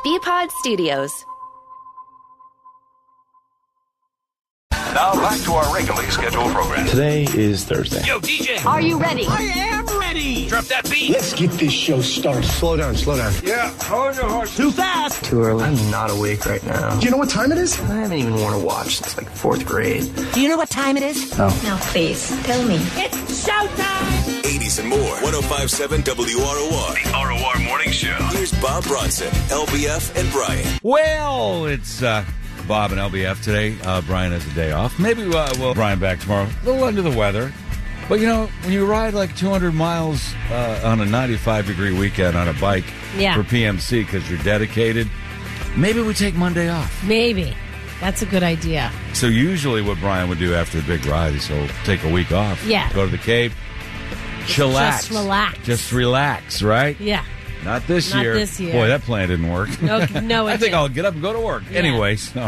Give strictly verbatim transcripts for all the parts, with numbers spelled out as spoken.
B-Pod Studios. Now back to our regularly scheduled program. Today is Thursday. Yo, D J. Are you ready? I am ready. Drop that beat. Let's get this show started. Slow down, slow down. Yeah, hold your horse. Too fast. Too early. I'm not awake right now. Do you know what time it is? I haven't even worn a watch since like fourth grade. Do you know what time it is? No. Now, please, tell me. It's showtime! eighties and more. one oh five point seven W R O R. The R O R Morning Show. Here's Bob Bronson, L B F, and Brian. Well, it's uh, Bob and L B F today. Uh, Brian has a day off. Maybe uh, we'll Brian back tomorrow. A little under the weather. But, you know, when you ride like two hundred miles uh, on a ninety-five degree weekend on a bike yeah. for P M C because you're dedicated, maybe we take Monday off. Maybe. That's a good idea. So usually what Brian would do after the big ride is he'll take a week off. Yeah. Go to the Cape. Chillax. Just relax. Just relax, right? Yeah. Not this Not year. this year. Boy, that plan didn't work. No, no it I think didn't. I'll get up and go to work. Yeah. Anyway, so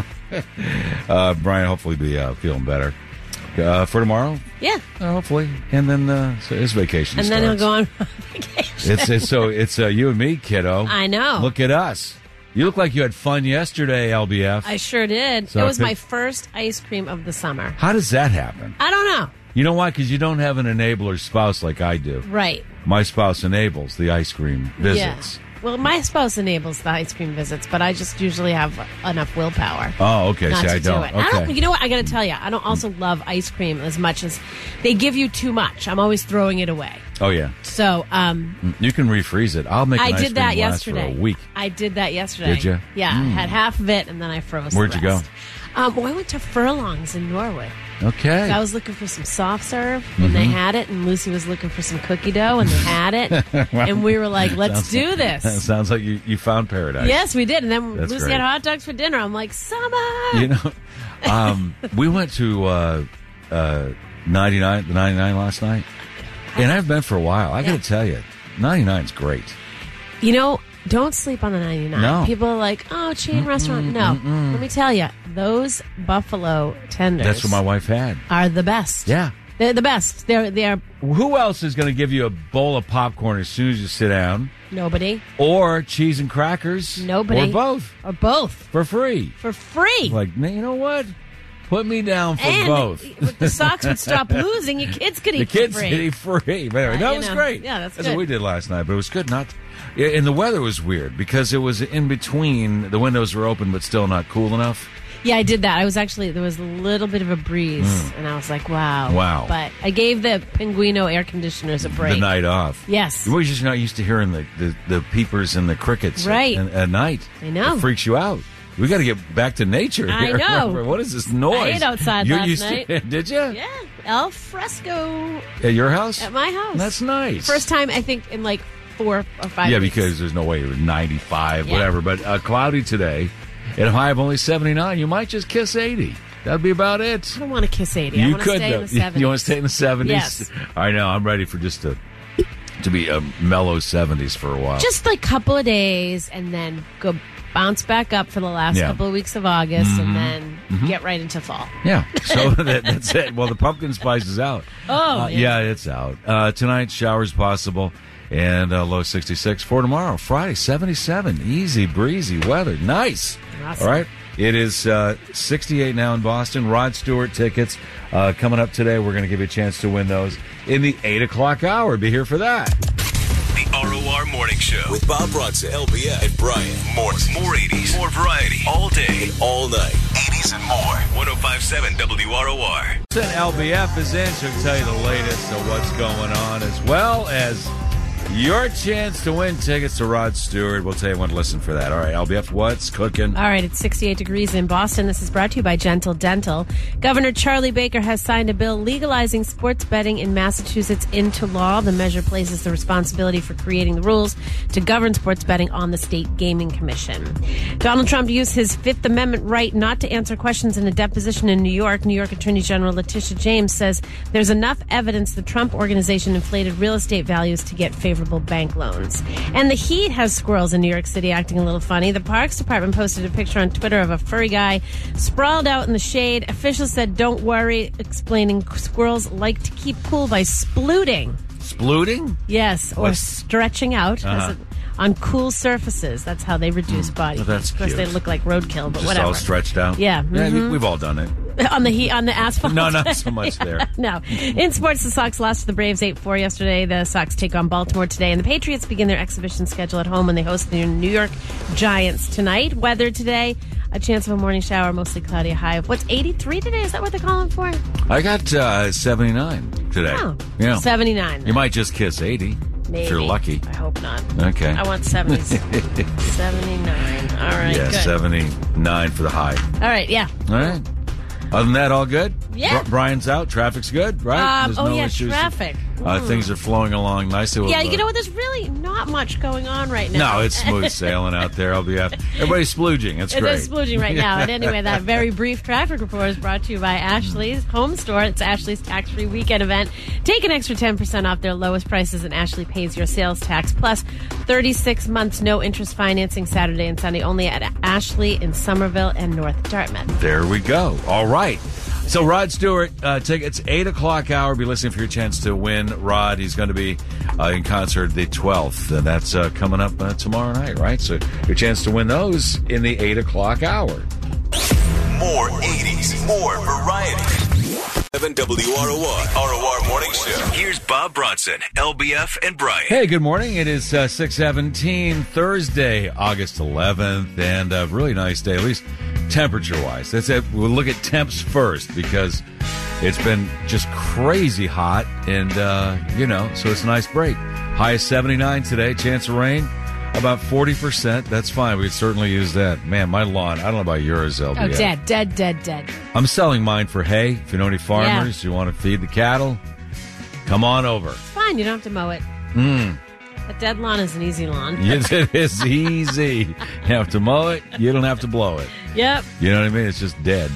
uh, Brian hopefully be uh, feeling better uh, for tomorrow. Yeah. Uh, hopefully, and then uh, so his vacation. And then he'll starts. go on vacation. It's, it's so it's uh, you and me, kiddo. I know. Look at us. You look like you had fun yesterday, L B F. I sure did. So it was I my picked- first ice cream of the summer. How does that happen? I don't know. You know why? Because you don't have an enabler spouse like I do. Right. My spouse enables the ice cream visits. Yeah. Well, my spouse enables the ice cream visits, but I just usually have enough willpower. Oh, okay. Not See, to I do don't. it. Okay. I don't. You know what? I got to tell you, I don't also love ice cream as much as they give you too much. I'm always throwing it away. Oh yeah. So, um, You can refreeze it. I'll make an I ice did cream that last yesterday. for a week. I did that yesterday. Did you? Yeah, Mm. had half of it and then I froze. the Where'd you go? rest. Um, well, I went to Furlongs in Norwood. Okay. I was looking for some soft serve, and they had it, and Lucy was looking for some cookie dough, and they had it, Well, and we were like, let's sounds- do That this. sounds like you, you found paradise. Yes, we did. And then That's Lucy great. had hot dogs for dinner. I'm like, summer! You know, um, we went to uh, uh, ninety-nine, the ninety-nine last night, and I've been for a while. I got Yeah. to tell you, ninety-nine is great. You know, don't sleep on the ninety-nine. No. People are like, oh, chain restaurant. No. Let me tell you, those buffalo tenders That's what my wife had. are the best. Yeah. They're the best. They're, they're Who else is going to give you a bowl of popcorn as soon as you sit down, nobody. or cheese and crackers, Nobody. or both Or both. for free? For free. Like, you know what? Put me down for and both. if the Sox would stop losing, your kids could eat The kids for free. eat free. But anyway, Uh, that you was know, great. yeah, that's what good. we did last night. But it was good. Not, yeah, and the weather was weird because it was in between. The windows were open, but still not cool enough. Yeah, I did that. I was actually, there was a little bit of a breeze, and I was like, wow. Mm. Wow. But I gave the Pinguino air conditioners a break. The night off. Yes. We're just not used to hearing the, the, the peepers and the crickets Right. at, at night. I know. It freaks you out. We got to get back to nature. I here. know. What is this noise? I ate outside You're last used night. To, did you? Yeah, al fresco At your house? at my house. That's nice. First time, I think, in like four or five Yeah, weeks. because there's no way it was ninety-five, Yeah. whatever. But uh, cloudy today, at a high of only seventy-nine. You might just kiss eighty. That'd be about it. I don't want to kiss eighty. I You want to could, stay though. in the seventies. You want to stay in the seventies? Yes. I know. I'm ready for just a to be a mellow seventies for a while. Just like a couple of days, and then go bounce back up for the last Yeah. couple of weeks of August, Mhm. and then Mhm. get right into fall. Yeah, so that, that's it. Well, the pumpkin spice is out. Oh, Uh, yeah, it's out. Uh, tonight, showers possible, and uh, low sixty-six. For tomorrow, Friday, seventy-seven. Easy breezy weather. Nice. Awesome. All right. It is uh, sixty-eight now in Boston. Rod Stewart tickets uh, coming up today. We're going to give you a chance to win those in the eight o'clock hour. Be here for that. The R O R Morning Show with Bob Bronson, L B F, and Brian. More, more eighties, more variety, all day, all night. eighties and more. one oh five point seven W R O R. L B F is in. She'll tell you the latest of what's going on, as well as your chance to win tickets to Rod Stewart. We'll tell you when to listen for that. All right, L B F, what's cooking? All right, it's sixty-eight degrees in Boston. This is brought to you by Gentle Dental. Governor Charlie Baker has signed a bill legalizing sports betting in Massachusetts into law. The measure places the responsibility for creating the rules to govern sports betting on the State Gaming Commission. Donald Trump used his Fifth Amendment right not to answer questions in a deposition in New York. New York Attorney General Letitia James says there's enough evidence the Trump organization inflated real estate values to get favorable bank loans. And the heat has squirrels in New York City acting a little funny. The Parks Department posted a picture on Twitter of a furry guy sprawled out in the shade. Officials said, don't worry, explaining squirrels like to keep cool by splooting. Splooting? Yes, or What's- stretching out. Uh-huh. As it, on cool surfaces. That's how they reduce body Well, heat. that's Of course, cute. they look like roadkill, but Just whatever. all stretched out. Yeah, Yeah, mhm. we've all done it. on the heat, on the asphalt. No, not so much there. No. In sports, the Sox lost to the Braves eight four yesterday. The Sox take on Baltimore today, and the Patriots begin their exhibition schedule at home when they host the New York Giants tonight. Weather today, a chance of a morning shower, mostly cloudy, a high of what's eighty-three today? Is that what they're calling for? I got uh, seventy-nine today. Oh, yeah. seventy-nine. You might just kiss eighty Maybe. if you're lucky. I hope not. Okay. I want seventy. seventy-nine. All right, Yeah, good. seventy-nine for the high. All right, yeah. All right. Other than that, all good? Yeah. Bri- Brian's out. Traffic's good, right? Um, There's oh, no yeah, issues. traffic. Uh, Mm. things are flowing along nicely. With, Yeah, uh, you know what? There's really not much going on right now. No, it's smooth sailing out there. I'll be happy. Everybody's splooging. It's It great. is splooging right now. And anyway, that very brief traffic report is brought to you by Ashley's Home Store. It's Ashley's tax-free weekend event. Take an extra ten percent off their lowest prices, and Ashley pays your sales tax. Plus, thirty-six months no interest financing Saturday and Sunday only at Ashley in Somerville and North Dartmouth. There we go. All right. So Rod Stewart, uh, take, it's eight o'clock hour. Be listening for your chance to win. Rod, he's going to be uh, in concert the twelfth, and that's uh, coming up uh, tomorrow night, right? So your chance to win those in the eight o'clock hour. More eighties, more variety. seven W R O R, R O R Morning Show. Here's Bob Bronson, L B F, and Brian. Hey, good morning. It is uh, six seventeen, Thursday, August eleventh, and a really nice day, at least temperature-wise. That's it. We'll look at temps first because it's been just crazy hot, and, uh, you know, so it's a nice break. High is seventy-nine today, chance of rain, about forty percent. That's fine. We could certainly use that. Man, my lawn, I don't know about yours, L B F. Oh, dead, dead, dead, dead. I'm selling mine for hay. If you know any farmers, you want to feed the cattle, come on over. It's fine. You don't have to mow it. Mm. A dead lawn is an easy lawn. Yes, it is easy. You have to mow it. You don't have to blow it. Yep. You know what I mean? It's just dead.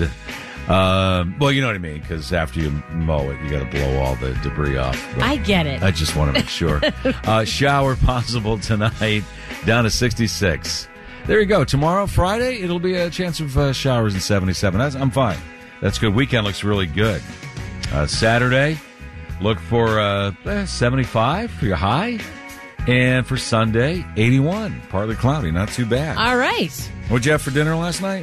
Um, well, you know what I mean, because after you mow it, you got to blow all the debris off. But I get it. I just want to make sure. uh, shower possible tonight, down to sixty-six. There you go. Tomorrow, Friday, it'll be a chance of uh, showers in seventy-seven. That's, I'm fine. That's good. Weekend looks really good. Uh, Saturday, look for uh, eh, seventy-five for your high. And for Sunday, eighty-one. Partly cloudy. Not too bad. All right. What'd you have for dinner last night?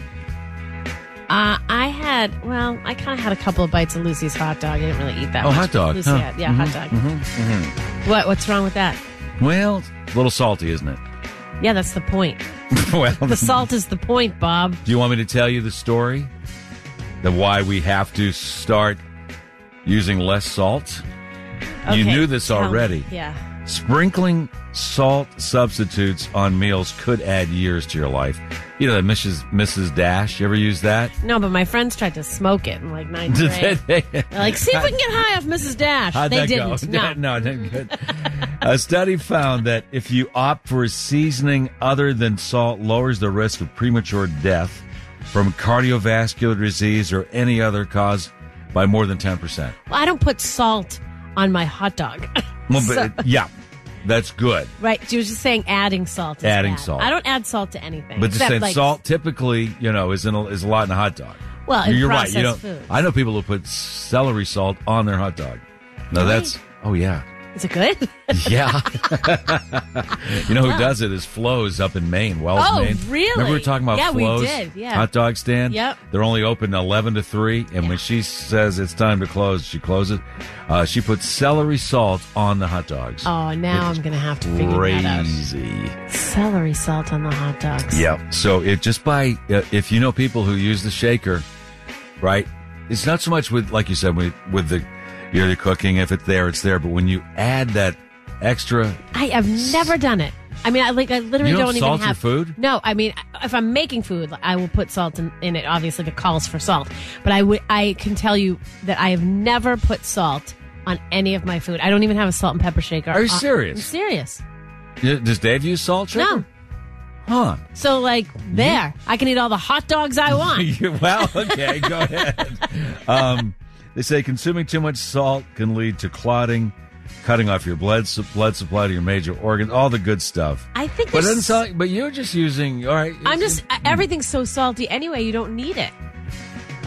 Uh, I had, well, I kind of had a couple of bites of Lucy's hot dog. I didn't really eat that Oh, much. hot dog, Lucy huh? had, yeah, Mhm, hot dog. mhm, mhm. What? What's wrong with that? Well, it's a little salty, isn't it? Yeah, that's the point. Well, The salt is the point, Bob. do you want me to tell you the story? Of why we have to start using less salt? You Okay, knew this tell me. already. Yeah. Sprinkling salt substitutes on meals could add years to your life. You know that Missus Missus Dash? You ever use that? No, but my friends tried to smoke it in like ninth Did grade. they- They're like, see if we can get high off Missus Dash. How'd they that didn't. go? No. no, no, good. A study found that if you opt for a seasoning other than salt, lowers the risk of premature death from cardiovascular disease or any other cause by more than ten percent. Well, I don't put salt on my hot dog. Well, So- but, yeah, that's good. right. She was just saying adding salt is Adding bad. salt. I don't add salt to anything. But just except, saying like, salt typically, you know, is in a, is a lot in a hot dog. Well, in you're right. You processed know, foods. I know people who put celery salt on their hot dog. No, Really? that's oh yeah, Is it good? yeah. You know who Wow. does it is Flo's up in Maine, Wells, Oh, Maine. really? Remember we were talking about Yeah, we Flo's did, yeah. hot dog stand? Yep. They're only open eleven to three, and when she says it's time to close, she closes. Uh, she puts celery salt on the hot dogs. Oh, now It I'm is going to have to figure that out. Crazy. Celery salt on the hot dogs. Yep. So it just by uh, if you know people who use the shaker, right? It's not so much with like you said with with the you're the cooking. If it's there, it's there. But when you add that extra, I have never done it. I mean, I like I literally You don't don't, salt even your have food? No, I mean, if I'm making food, I will put salt in, in it. Obviously, if it calls for salt. But I would, I can tell you that I have never put salt on any of my food. I don't even have a salt and pepper shaker. Are you Uh, serious? I'm serious. does Dave use salt shaker? No. Huh. So, like, there, I can eat all the hot dogs I want. You- well, okay, go ahead. Um, they say consuming too much salt can lead to clotting, cutting off your blood su- blood supply to your major organs, all the good stuff. I think But it there's- doesn't sound like, but you're just using all right. I'm just everything's so salty anyway. You don't need it.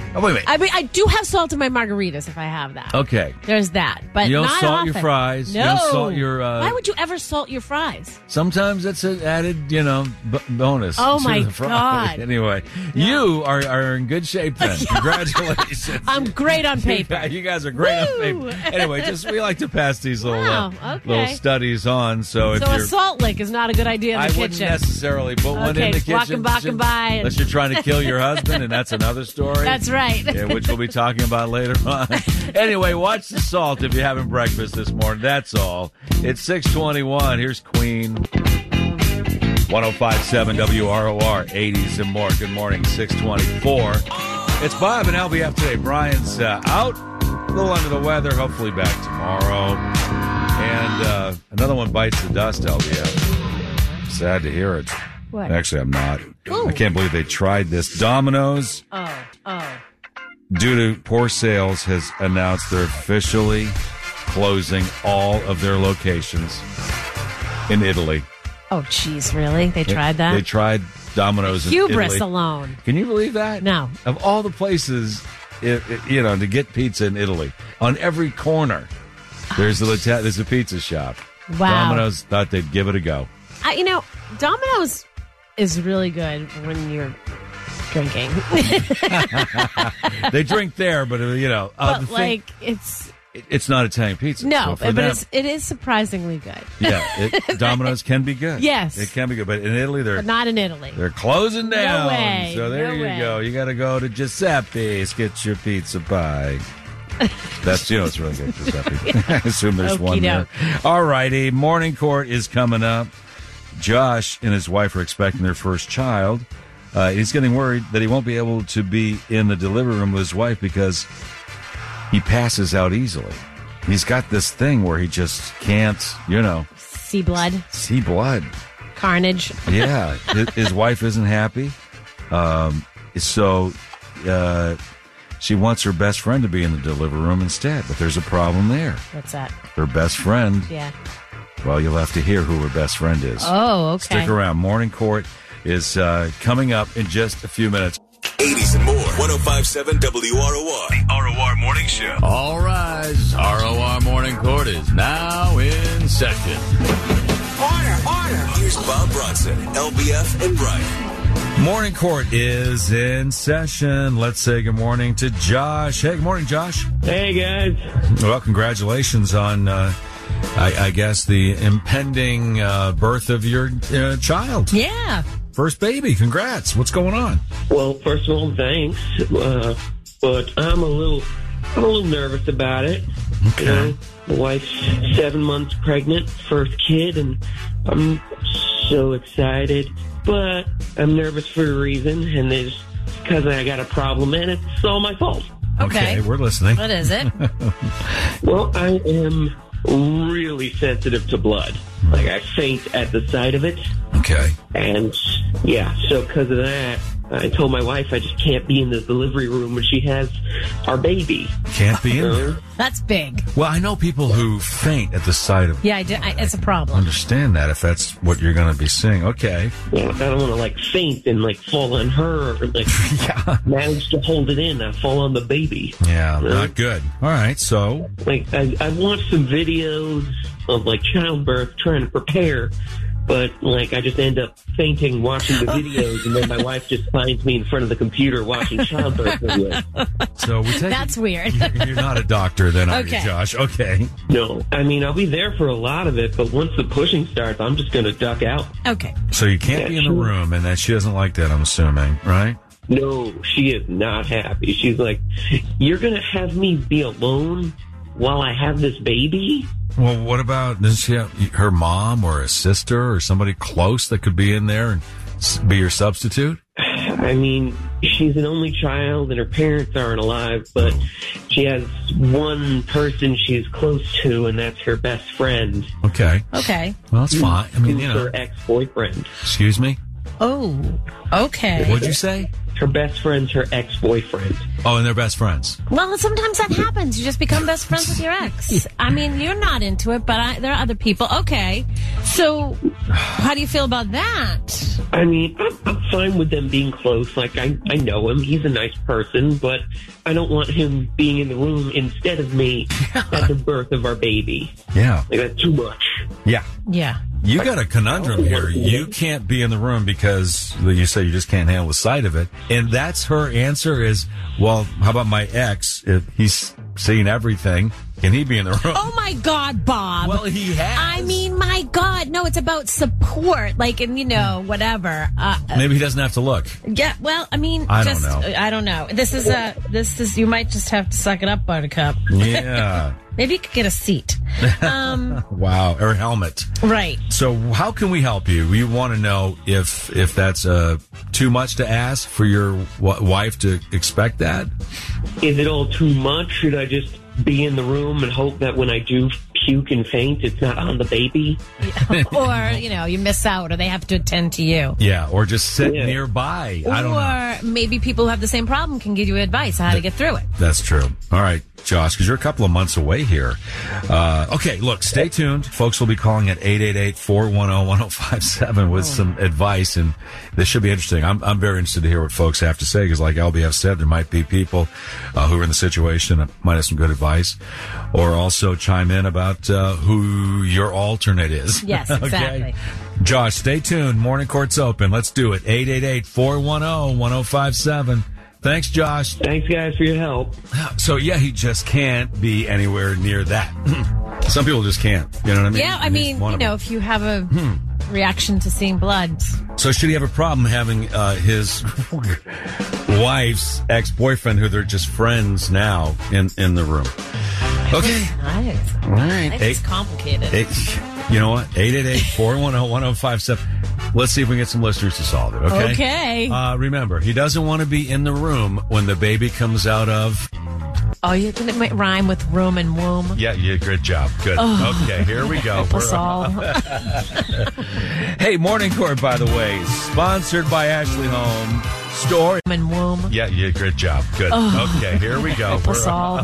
Oh, wait a minute. I mean, I do have salt in my margaritas if I have that. Okay. There's that, but You don't not salt often. your fries. No. You don't salt your... Uh, Why would you ever salt your fries? Sometimes it's an added, you know, b- bonus. Oh, to my the fry. God. Anyway, you are, are in good shape then. Congratulations. I'm great on paper. You guys are great Woo! on paper. Anyway, just we like to pass these little Wow, uh, okay. little studies on. So, if So a you're, salt lick is not a good idea in the I kitchen. wouldn't necessarily put one Okay, in the just kitchen. walking by and by and- Unless you're trying to kill your husband, and that's another story. That's right. Yeah, which we'll be talking about later on. Anyway, watch the salt if you're having breakfast this morning. That's all. It's six twenty-one. Here's Queen. one oh five point seven W R O R, eighties and more. Good morning, six twenty-four. It's Bob and L B F today. Brian's uh, out, a little under the weather, hopefully back tomorrow. And uh, another one bites the dust, L B F. Sad to hear it. What? Actually, I'm not. Ooh. I can't believe they tried this. Domino's, Oh, oh. due to poor sales, has announced they're officially closing all of their locations in Italy. Oh, jeez, really? They tried that? They tried Domino's in Hubris Italy. alone. Can you believe that? No. Of all the places, it, it- you know, to get pizza in Italy, on every corner, there's a Lata- there's a pizza shop. Wow. Domino's thought they'd give it a go. I, you know, Domino's is really good when you're drinking. They drink there, but uh, you know, uh, but, the thing, like, it's... it- it's not Italian pizza. No, so for but them, it's, it is surprisingly good. yeah, it, Domino's can be good. Yes. it can be good, but in Italy, they're But not in Italy. They're closing down. way. So there No you way. go. You got to go to Giuseppe's, get your pizza pie. That's, you know, it's really good, Giuseppe. I assume there's one there. Okey-doke. All righty. Morning court is coming up. Josh and his wife are expecting their first child. Uh, he's getting worried that he won't be able to be in the delivery room with his wife because he passes out easily. He's got this thing where he just can't, you know, See blood, see blood. carnage. Yeah, his, his wife isn't happy. Um, so uh, she wants her best friend to be in the delivery room instead, but there's a problem there. What's that? Her best friend, Yeah. well, you'll have to hear who her best friend is. Oh, okay. Stick around. Morning Court is uh, coming up in just a few minutes. eighties and more. one oh five point seven W R O R. The R O R Morning Show. All rise. R O R Morning Court is now in session. Here's Bob Bronson, L B F, and Brian. Morning Court is in session. Let's say good morning to Josh. Hey, good morning, Josh. Hey, guys. Well, congratulations on, uh, I, I guess, the impending uh, birth of your uh, child. Yeah. First baby. Congrats. What's going on? Well, first of all, thanks. Uh, but I'm a little, I'm a little nervous about it. Okay. You know, my wife's seven months pregnant, first kid, and I'm so excited. But I'm nervous for a reason, and it's because I got a problem, and it's all my fault. Okay. we're listening. What is it? Well, I am really sensitive to blood. Like, I faint at the sight of it. Okay. And, yeah, so because of that, I told my wife I just can't be in the delivery room when she has our baby. Can't be in there. That's big. Well, I know people who faint at the sight of. Yeah, I do, I, it's a problem. Understand that if that's what you're going to be seeing. Okay. Yeah, I don't want to, like, faint and, like, fall on her or, like, Yeah. manage to hold it in and fall on the baby. Yeah, Yeah. not good. All right, so. Like, I, I watched some videos of, like, childbirth trying to prepare, but, like, I just end up fainting watching the videos, and then my wife just finds me in front of the computer watching childbirth videos. So we take That's weird. You're you're not a doctor then, are Okay. you, Josh? Okay. No, I mean, I'll be there for a lot of it, but once the pushing starts, I'm just going to duck out. Okay. So you can't Yeah, be in the sure. room, and that she doesn't like that, I'm assuming, right? No, she is not happy. She's like, you're going to have me be alone while I have this baby? Well, what about, does she have her mom or a sister or somebody close that could be in there and s- be your substitute? I mean, she's an only child and her parents aren't alive, but she has one person she's close to, and that's her best friend. Okay. Okay. Well, that's fine. I mean, Who's you know. her ex-boyfriend. Excuse me? Oh, okay. What'd you say? Her best friend's her ex-boyfriend. Oh, and they're best friends. Well, sometimes that happens. You just become best friends with your ex. I mean, you're not into it, but I, there are other people. Okay. So, how do you feel about that? I mean, I'm, I'm fine with them being close. Like, I, I know him. He's a nice person, but I don't want him being in the room instead of me yeah. at the birth of our baby. Yeah. Like, that's too much. Yeah. Yeah. You got a conundrum here. You can't be in the room because you say you just can't handle the sight of it. And that's her answer is, well, how about my ex? If he's seen everything, can he be in the room? Oh, my God, Bob. Well, he has. I mean, my God. No, it's about support. Like, and, you know, whatever. Uh, Maybe he doesn't have to look. Yeah, well, I mean, I just, don't know. I don't know. This is a, this is, you might just have to suck it up, Buttercup. Yeah. Maybe you could get a seat. Um, wow. Or a helmet. Right. So how can we help you? We want to know if if that's uh, too much to ask for your w- wife to expect that. Is it all too much? Should I just be in the room and hope that when I do puke and faint, it's not on the baby? Or, you know, you miss out or they have to attend to you. Yeah, or just sit yeah. nearby. I don't know. Or maybe people who have the same problem can give you advice on how to get through it. That's true. All right, Josh, because you're a couple of months away here. Uh, okay, look, stay tuned. Folks will be calling at eight eight eight, four one zero, one zero five seven with oh. some advice, and this should be interesting. I'm, I'm very interested to hear what folks have to say, because like L B F said, there might be people uh, who are in the situation that might have some good advice, or also chime in about uh, who your alternate is. Yes, exactly. Okay? Josh, stay tuned. Morning Court's open. Let's do it. eight eight eight, four one zero, one zero five seven. Thanks, Josh. Thanks, guys, for your help. So, yeah, he just can't be anywhere near that. Some people just can't. You know what I mean? Yeah, I mean, you know, if you have a hmm. reaction to seeing blood. So should he have a problem having uh, his wife's ex-boyfriend, who they're just friends now, in, in the room? Okay. Nice. All right. It's complicated. Eight, you know what? eight eight eight, four one zero, one zero five seven. Let's see if we can get some listeners to solve it, okay? Okay. Uh, remember, he doesn't want to be in the room when the baby comes out of... Oh, you can it rhyme with room and womb. Yeah, yeah, good job. Good. Oh. Okay, here we go. Us all. Hey, Morning Court, by the way, sponsored by Ashley Home Store. And womb. Yeah, yeah, good job. Good. Oh. Okay, here we go. Us all.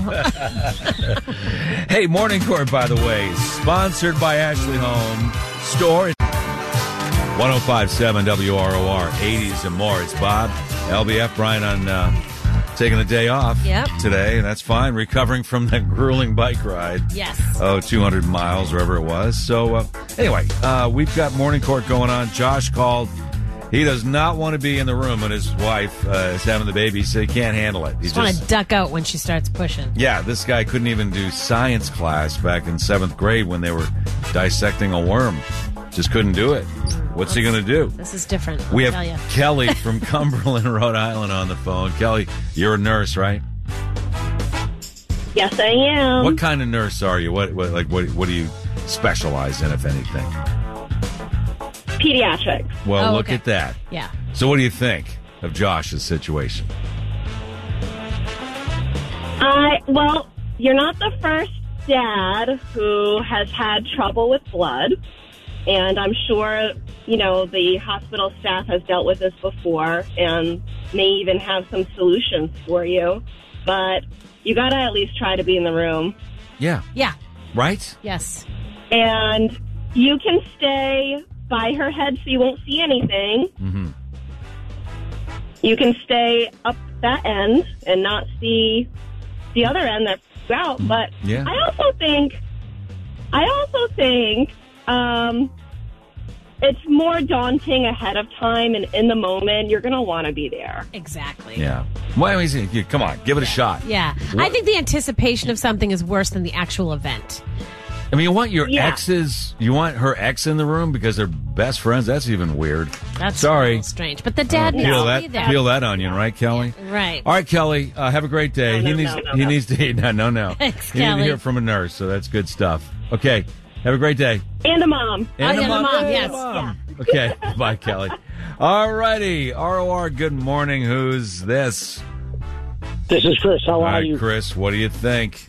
Hey, Morning Court, by the way, sponsored by Ashley Home Store. one oh five point seven W R O R, eighties and more. It's Bob, L B F, Brian on uh, taking the day off yep. today, and that's fine. Recovering from that grueling bike ride. Yes. Oh, two hundred miles, wherever it was. So, uh, anyway, uh, we've got Morning Court going on. Josh called. He does not want to be in the room when his wife uh, is having the baby, so he can't handle it. He just, just want to duck out when she starts pushing. Yeah, this guy couldn't even do science class back in seventh grade when they were dissecting a worm. Just couldn't do it. What's he going to do? This is different. I'll we have tell you. Kelly from Cumberland, Rhode Island on the phone. Kelly, you're a nurse, right? Yes, I am. What kind of nurse are you? What, what like what what do you specialize in, if anything? Pediatrics. Well, oh, look okay. at that. Yeah. So what do you think of Josh's situation? I well, you're not the first dad who has had trouble with blood, and I'm sure, you know, the hospital staff has dealt with this before and may even have some solutions for you, but you got to at least try to be in the room. Yeah. Yeah. Right? Yes. And you can stay by her head so you won't see anything. Mm-hmm. You can stay up that end and not see the other end that's out. But yeah. I also think, I also think um, it's more daunting ahead of time, and in the moment, you're going to want to be there. Exactly. Yeah. Well, come on, give it a shot. Yeah. What? I think the anticipation of something is worse than the actual event. I mean, you want your yeah. exes, you want her ex in the room because they're best friends? That's even weird. That's Sorry. strange. But the dad uh, needs peel to that, be there. Peel that onion, right, Kelly? Yeah, right. All right, Kelly, uh, have a great day. No, he no, needs no, no, he no. needs to no, no, no. Thanks, he needs Kelly. to hear from a nurse, so that's good stuff. Okay, have a great day. And a mom. And oh, a yeah, mom. the mom, And a yes. mom. Okay, bye, Kelly. All righty, R O R, good morning. Who's this? This is Chris. How All are right, you? Chris, what do you think?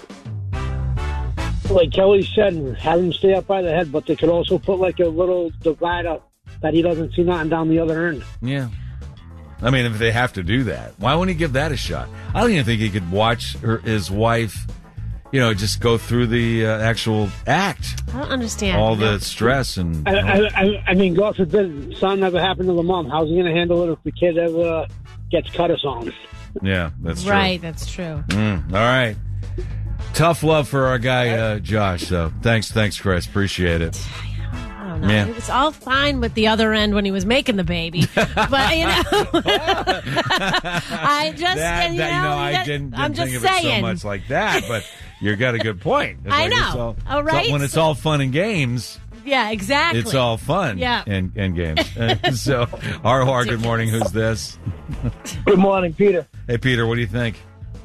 Like Kelly said, have him stay up by the head, but they could also put like a little divider that he doesn't see nothing down the other end. Yeah. I mean, if they have to do that, why wouldn't he give that a shot? I don't even think he could watch her, his wife you know, just go through the uh, actual act. I don't understand. All no. the stress and... I, I, I mean, God forbid, something ever happened to the mom. How's he going to handle it if the kid ever gets cut or something? Yeah, that's true. Right, that's true. Mm, all right. Tough love for our guy, uh, Josh, so thanks, thanks, Chris. Appreciate it. I don't know. Yeah. It was all fine with the other end when he was making the baby. But, you know, I just, That, you that, know, no, I that- didn't, didn't I'm just think of it so saying. much like that, but you got a good point. It's I like it's know. all, All right. so when it's all fun and games, Yeah, exactly. it's all fun Yeah. and, and games. Uh, so, R O R, good morning. Who's this? Good morning, Peter. Hey, Peter, what do you think?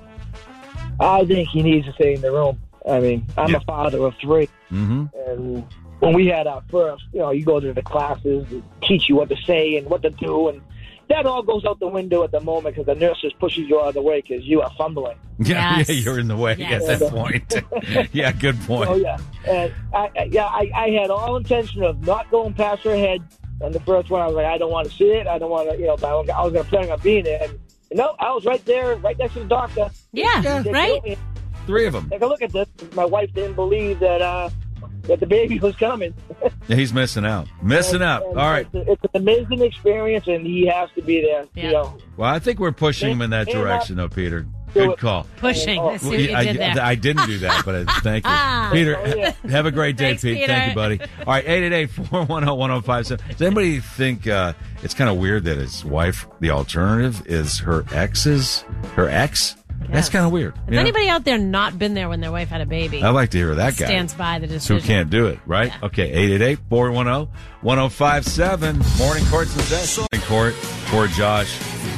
I think he needs to stay in the room. I mean, I'm Yeah. a father of three, Mm-hmm. and when we had our first, you know, you go to the classes, and teach you what to say and what to do, and that all goes out the window at the moment because the nurse just pushes you out of the way because you are fumbling. Yeah, Yes. yeah, you're in the way Yes. at that point. Yeah, good point. Oh yeah, and I, I yeah, I, I had all intention of not going past her head on the first one. I was like, I don't want to see it. I don't want to, you know. But I was, I was going to plan on being there. And no, I was right there, right next to the doctor. Yeah, He said, right? "Hey, Three of them. take a look at this." My wife didn't believe that uh, that the baby was coming. Yeah, he's missing out. Missing And- out. and All right. It's, it's an amazing experience, and he has to be there. Yeah. You know, Well, I think we're pushing him in that Stand up. direction, though, Peter. Do Good it. call. Pushing. I see what you I, did there. I didn't do that, but I, thank you. Peter, Oh, yeah. have a great day, Thanks, Pete. Peter. Thank you, buddy. All right, eight eight eight, four one zero, one zero five seven. Does anybody think uh, it's kind of weird that his wife, the alternative, is her ex's, her ex? That's Yes. kind of weird. Has you know? anybody out there not been there when their wife had a baby? I'd like to hear that guy. Stands by the Who decision. can't do it, right? Yeah. Okay, eight eight eight, four one zero, one zero five seven. Morning Court's in session. Morning Court, poor Josh.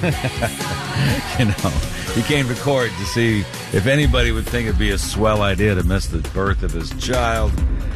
You know, he came to court to see if anybody would think it'd be a swell idea to miss the birth of his child.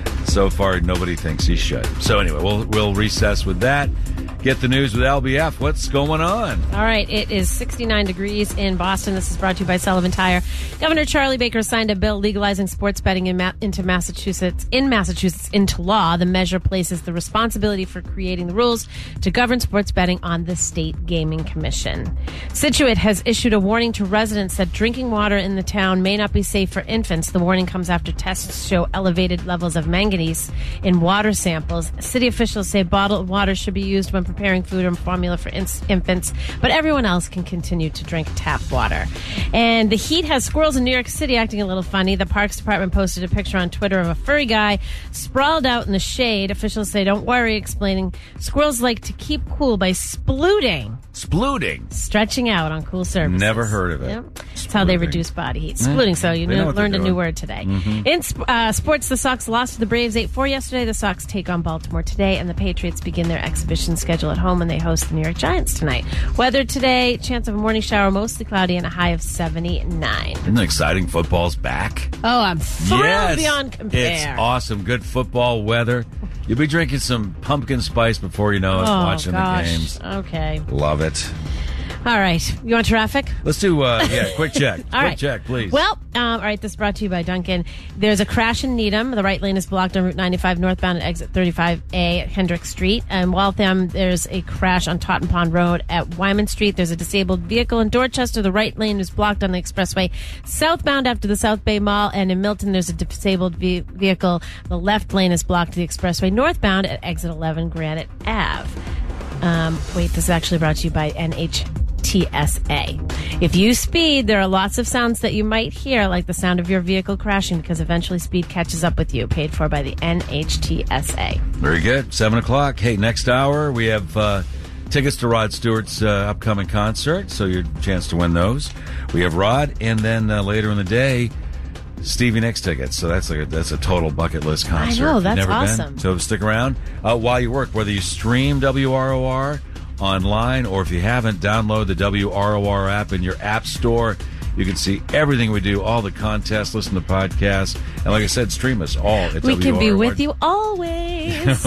So far, nobody thinks he should. So anyway, we'll we'll recess with that. Get the news with L B F. What's going on? All right, it is sixty-nine degrees in Boston. This is brought to you by Sullivan Tire. Governor Charlie Baker signed a bill legalizing sports betting in Ma- into Massachusetts in Massachusetts into law. The measure places the responsibility for creating the rules to govern sports betting on the State Gaming Commission. Situate has issued a warning to residents that drinking water in the town may not be safe for infants. The warning comes after tests show elevated levels of manganese in water samples. City officials say bottled water should be used when preparing food and formula for in- infants, but everyone else can continue to drink tap water. And the heat has squirrels in New York City acting a little funny. The Parks Department posted a picture on Twitter of a furry guy sprawled out in the shade. Officials say, don't worry, explaining squirrels like to keep cool by splooting. Splooting. Stretching out on cool surfaces. Never heard of it. Yep. That's how they Splooting. reduce body heat. Splooting, so you They know knew, what they're learned a new doing. word today. Mhm. In sp- uh, sports, the Sox lost to the Braves eight four yesterday. The Sox take on Baltimore today, and the Patriots begin their exhibition schedule at home, and they host the New York Giants tonight. Weather today, chance of a morning shower, mostly cloudy, and a high of seventy-nine. Isn't it exciting? Football's back. Oh, I'm thrilled Yes, beyond compare. it's awesome. Good football weather. You'll be drinking some pumpkin spice before you know it, Oh, watching gosh. the games. Okay. Love it. All right. You want traffic? Let's do, uh, yeah, quick check. All quick right. check, please. Well, um, all right, this is brought to you by Duncan. There's a crash in Needham. The right lane is blocked on Route ninety-five northbound at exit thirty-five A at Hendrick Street. And Waltham, there's a crash on Totten Pond Road at Wyman Street. There's a disabled vehicle in Dorchester. The right lane is blocked on the expressway southbound after the South Bay Mall. And in Milton, there's a disabled ve- vehicle. The left lane is blocked to the expressway northbound at exit eleven Granite Ave. Um, wait, this is actually brought to you by N H T S A. If you speed, there are lots of sounds that you might hear, like the sound of your vehicle crashing, because eventually speed catches up with you. Paid for by the N H T S A. Very good. Seven o'clock. Hey, next hour, we have uh, tickets to Rod Stewart's uh, upcoming concert, so your chance to win those. We have Rod, and then uh, later in the day, Stevie Nicks tickets. So that's like a, that's a total bucket list concert. know, If you've that's never awesome. Been. So stick around uh, while you work, whether you stream W R O R online, or if you haven't, download the W R O R app in your app store. You can see everything we do, all the contests, listen to podcasts, and like I said, stream us all at We can be W R O R. with you always.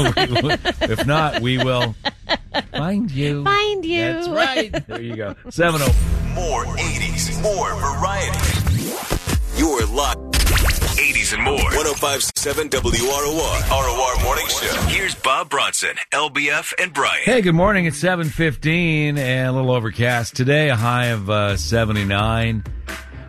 If not, we will find you. Find you. That's right. There you go. seven oh. More eighties, more variety. You're locked. eighties and more. one oh five point seven W R O R. R O R Morning Show. Here's Bob Bronson, L B F, and Brian. Hey, good morning. It's seven fifteen and a little overcast today. A high of uh, seventy-nine.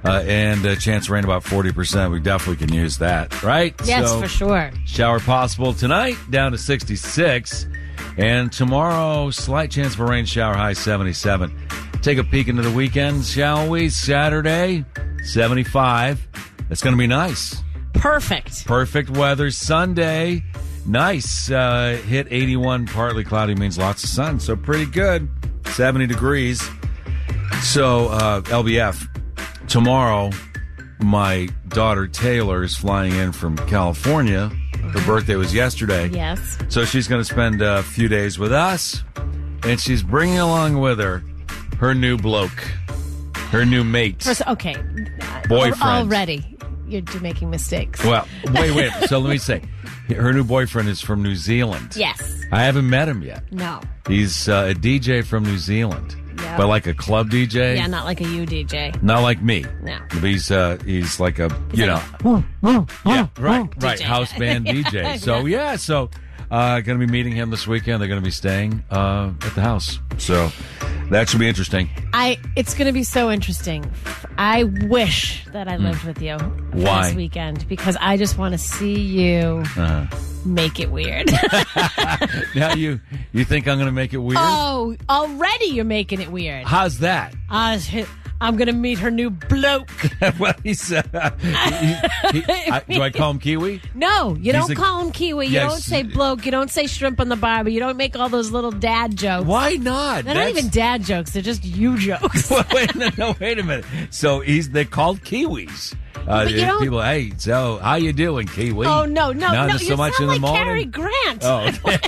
Uh, and a chance of rain about forty percent. We definitely can use that, right? Yes, So, for sure. shower possible tonight, down to sixty-six. And tomorrow, slight chance of a rain shower, high seventy-seven. Take a peek into the weekend, shall we? Saturday, seventy-five. It's going to be nice. Perfect. Perfect weather. Sunday, nice. Uh, hit eighty-one, partly cloudy means lots of sun. So pretty good. seventy degrees. So, uh, L B F, tomorrow, my daughter Taylor is flying in from California. Her birthday was yesterday. Yes. So she's going to spend a few days with us, and she's bringing along with her her new bloke, her new mate. First, okay. Boyfriend. Already, you're making mistakes. Well, wait, wait. So let me say, her new boyfriend is from New Zealand. Yes. I haven't met him yet. No. He's uh, a D J from New Zealand. Yeah. But like a club D J. Yeah, not like a U D J. Not like me. No. But he's uh, he's like a He's you like know. a, yeah, right, D J. right. House band D J. So yeah, so uh, going to be meeting him this weekend. They're going to be staying uh, at the house. So that should be interesting. I. It's going to be so interesting. I wish that I lived Mm. with you Why? this weekend because I just want to see you Uh-huh. make it weird. Now you you think I'm going to make it weird? Oh, already you're making it weird. How's that? Uh, I'm going to meet her new bloke. Well, he's. Uh, he- he- I, do I call him Kiwi? No, you He's don't a- call him Kiwi. You Yes. don't say bloke. You don't say shrimp on the barbie. You don't make all those little dad jokes. Why not? They're That's- not even dad jokes. They're just you jokes. Well, wait, no, no, wait a minute. So he's they're called Kiwis. Uh, But you don't- people, hey, so how you doing, Kiwi? Oh, no, no, Not no. so You much sound in the like morning. Cary Grant. Oh,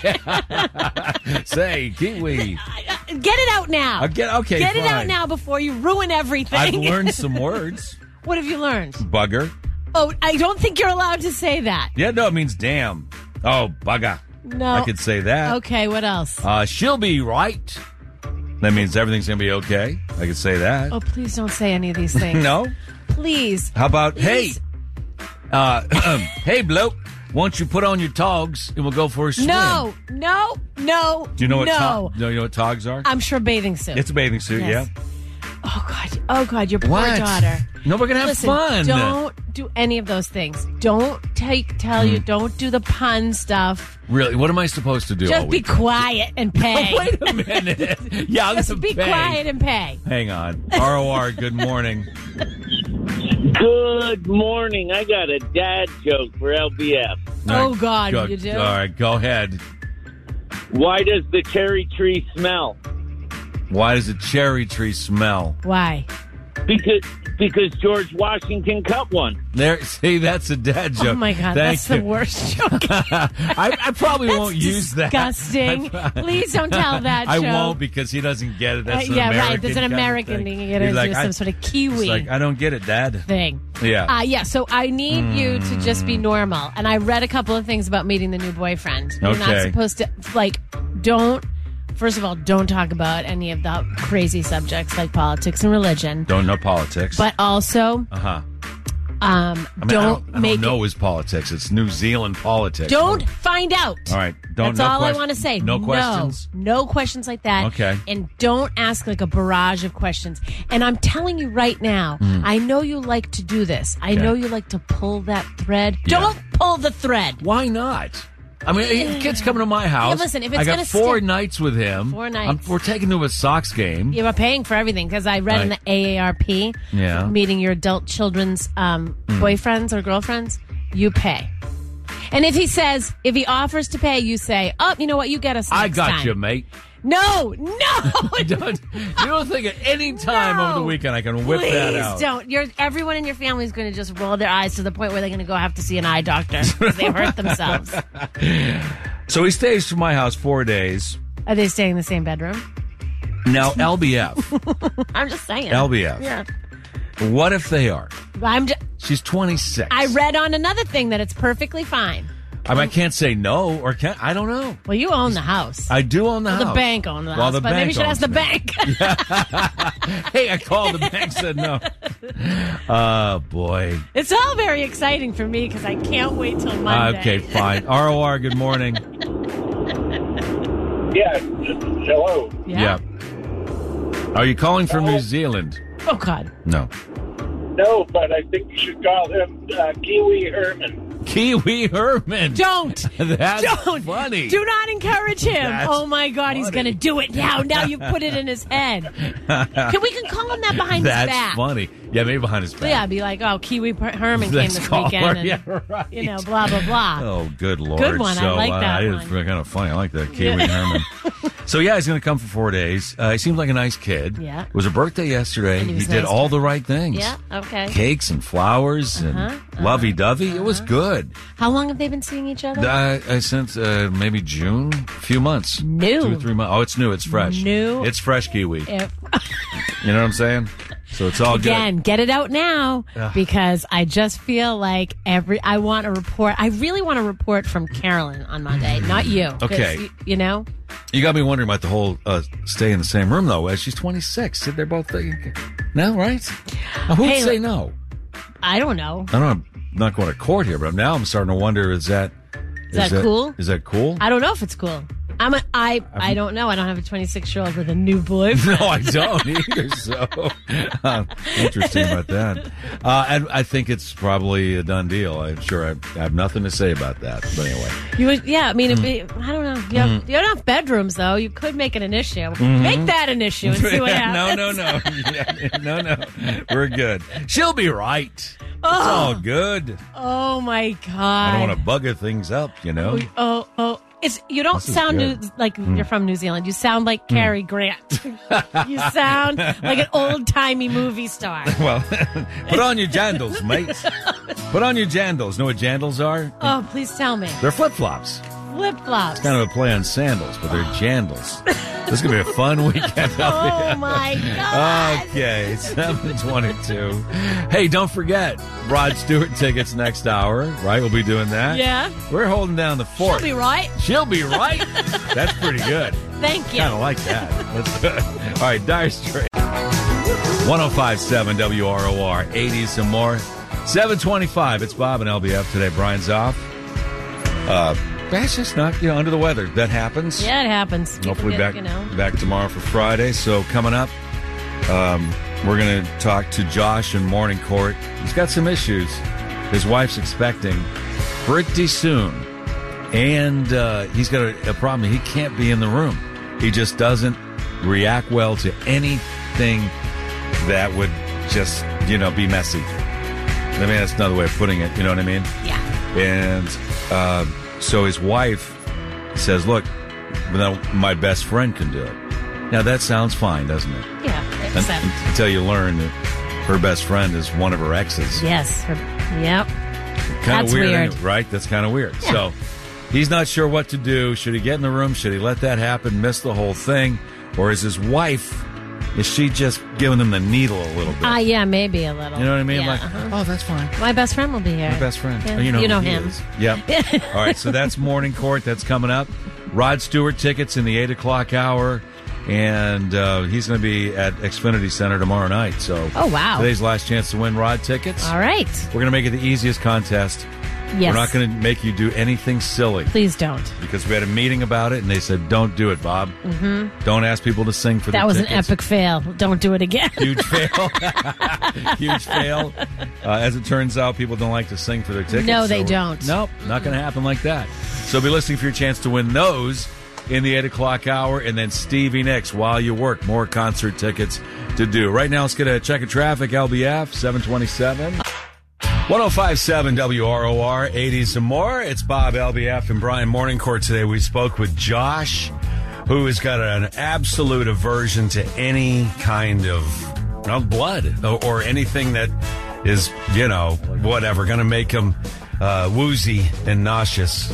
okay. Say, Kiwi. Get it out now. I'll get- okay, Get it out fine. now before you ruin everything. I've learned some words. What have you learned? Bugger. Oh, I don't think you're allowed to say that. Yeah, no, it means damn. Oh, bugger. No. I could say that. Okay, what else? Uh, she'll be right. That means everything's going to be okay. I could say that. Oh, please don't say any of these things. No? Please. How about, Please. hey, uh, hey, bloke, won't you put on your togs and we'll go for a swim? No, no, no. Do you know what no. to- do you know what togs are? I'm sure bathing suit. It's a bathing suit, Yes. yeah. Oh God! Oh God! Your poor What? daughter. No, we're gonna have Listen, fun. Don't do any of those things. Don't take. Tell you. Don't do the pun stuff. Really? What am I supposed to do? all Just be week? quiet and pay. Wait a minute. Yeah, I'm Just gonna be pay. quiet and pay. Hang on. R O R, good morning. Good morning. I got a dad joke for L B F. Oh, God, go, you do? All right, go ahead. Why does the cherry tree smell? Why does a cherry tree smell? Why? Because because George Washington cut one. There, see, that's a dad joke. Oh my God! Thank That's the you. worst joke. I, I probably That's won't use that. disgusting. Please don't tell that I joke. won't because he doesn't get it. That's Uh, an yeah, American right. There's an kind of American thing. thing. You get He's into like, some I- sort of Kiwi It's like, I don't get it, Dad. thing. Yeah. Uh, yeah, so I need you to just Hmm. be normal. And I read a couple of things about meeting the new boyfriend. You're not Okay. supposed to, like, don't, first of all, don't talk about any of the crazy subjects like politics and religion. Don't know politics. But also, uh huh. um, I mean, don't, I don't, I make don't know his politics. It's New Zealand politics. Don't find out. All right. Don't. That's no all I quest- want to say. No questions. No, no questions like that. Okay. And don't ask like a barrage of questions. And I'm telling you right now, Mm. I know you like to do this. I Okay. know you like to pull that thread. Yeah. Don't pull the thread. Why not? I mean, a kid's coming to my house. Yeah, listen, if it's I got gonna four stick- nights with him. Four I'm- nights. we're taking him to a Sox game. You are paying for everything because I read in the Right. A A R P, Yeah. meeting your adult children's um, Mm. boyfriends or girlfriends, you pay. And if he says, if he offers to pay, you say, oh, you know what, you get us I next got time. you, mate. No, no. don't, you don't think at any time No. over the weekend I can whip Please that out? don't. You're, everyone in your family is going to just roll their eyes to the point where they're going to go have to see an eye doctor because they hurt themselves. So he stays to my house four days. Are they staying in the same bedroom? Now, L B F. I'm just saying. L B F. Yeah. What if they are? I'm just, She's twenty-six. I read on another thing that it's perfectly fine. I, mean, I can't say no or can't. I don't know. Well, you own the house. I do own the Well, house. the bank owns the Well, house, the but maybe you bank should ask the owns bank. Hey, I called the bank, said no. Oh, boy. It's all very exciting for me because I can't wait till Monday. Okay, fine. R O R, good morning. Yeah. Hello. Yeah. Are you calling from New Zealand? Oh, God. No. No, but I think you should call him uh, Kiwi Herman. Kiwi Herman. Don't. That's Don't. funny. Do not encourage him. That's oh, my God. funny. He's going to do it now. Now you put it in his head. Can we can call him that behind That's his back? funny. Yeah, maybe behind his back. Yeah, be like, oh, Kiwi Herman came Let's this call weekend. her. And, Yeah, right. You know, blah, blah, blah. Oh, good Lord. Good one. I So, like uh, that it one. is kind of funny. I like that. Kiwi Yeah. Herman. So, yeah, he's going to come for four days. Uh, he seems like a nice kid. Yeah. It was a birthday yesterday. And he He, was did nice all to- the right things. Yeah, okay. Cakes and flowers Uh-huh, and uh-huh, lovey-dovey. It was good. How long have they been seeing each other? I, I since uh, maybe June, a few months. New. Two or three months. Oh, it's new. It's fresh. New. It's fresh kiwi. If- You know what I'm saying? So it's all Again, get it out now Ugh. because I just feel like every I want a report. I really want a report from Carolyn on Monday, not you. 'cause Okay. You, you know? good. You got me wondering about the whole uh, stay in the same room, though. As she's twenty-six. They're both thinking, no, right? Now, who'd Hey, say look- no? I don't know. I don't know. I'm not going to court here, but now I'm starting to wonder, is that... Is that cool? Is that cool? I don't know if it's cool. I'm a, I, I don't know. I don't have a twenty-six-year-old with a new boyfriend. No, I don't either. So uh, interesting about that. Uh, and I think it's probably a done deal. I'm sure I, I have nothing to say about that. But anyway, You would, yeah, I mean, Mm. it'd be, I don't know. You have, Mm. you don't have bedrooms, though. You could make it an issue. Mhm. Make that an issue and see what happens. no, no, no, Yeah, no, no. We're good. She'll be right. It's Oh. all good. Oh, my God. I don't want to bugger things up, you know. Oh, oh. It's, you don't This is sound good. new, like Mm. you're from New Zealand. You sound like Cary Grant. You sound like an old-timey movie star. Well, put on your jandals, mate. Put on your jandals. Know what jandals are? Oh, please tell me. They're flip-flops. Flip-flops. Kind of a play on sandals, but they're jandals. This is going to be a fun weekend. Oh, my God. Okay, seven twenty-two. Hey, don't forget, Rod Stewart tickets next hour, right? We'll be doing that. Yeah. We're holding down the fort. She'll be right. She'll be right. That's pretty good. Thank you. Kind of like that. That's good. All right, Dire Straits. one oh five point seven W R O R, eighties and more. seven twenty-five. It's Bob and L B F today. Brian's off. Uh, that's just not, you know, under the weather. That happens. Yeah, it happens. People Hopefully get, back you know. back tomorrow for Friday. So coming up, um, we're going to talk to Josh in Morning Court. He's got some issues. His wife's expecting pretty soon, and uh, he's got a, a problem. He can't be in the room. He just doesn't react well to anything that would just, you know, be messy. I mean, that's another way of putting it. You know what I mean? Yeah. And uh, so his wife says, look, well, my best friend can do it. Now, that sounds fine, doesn't it? Yeah, Un- except. Until you learn that her best friend is one of her exes. Yes. Her, yep. Kind That's of weird, weird. anyway, right? That's kind of weird. Yeah. So he's not sure what to do. Should he get in the room? Should he let that happen, miss the whole thing? Or is his wife, is she just giving him the needle a little bit? Ah, yeah, maybe a little. You know what I mean? Yeah, Like, uh-huh. oh, that's fine. My best friend will be here. My best friend. Yeah. Oh, you know, you know who he him. is. Yep. All right, so that's Morning Court. That's coming up. Rod Stewart tickets in the eight o'clock hour. And uh, he's going to be at Xfinity Center tomorrow night. So, Oh, wow. Today's last chance to win Rod tickets. All right. We're going to make it the easiest contest. Yes. We're not going to make you do anything silly. Please don't. Because we had a meeting about it, and they said, don't do it, Bob. Mm-hmm. Don't ask people to sing for That the was tickets. an epic fail. Don't do it again. Huge fail. Huge fail. Uh, as it turns out, people don't like to sing for their tickets. No, they so- don't. Nope, not going to happen like that. So be listening for your chance to win those in the eight o'clock hour, and then Stevie Nicks while you work. More concert tickets to do. Right now, let's get a check of traffic. L B F, seven twenty-seven. one oh five point seven W R O R, eighties and more. It's Bob, L B F, and Brian Morning Court today. We spoke with Josh, who has got an absolute aversion to any kind of well, blood or, or anything that is, you know, whatever, going to make him uh, woozy and nauseous.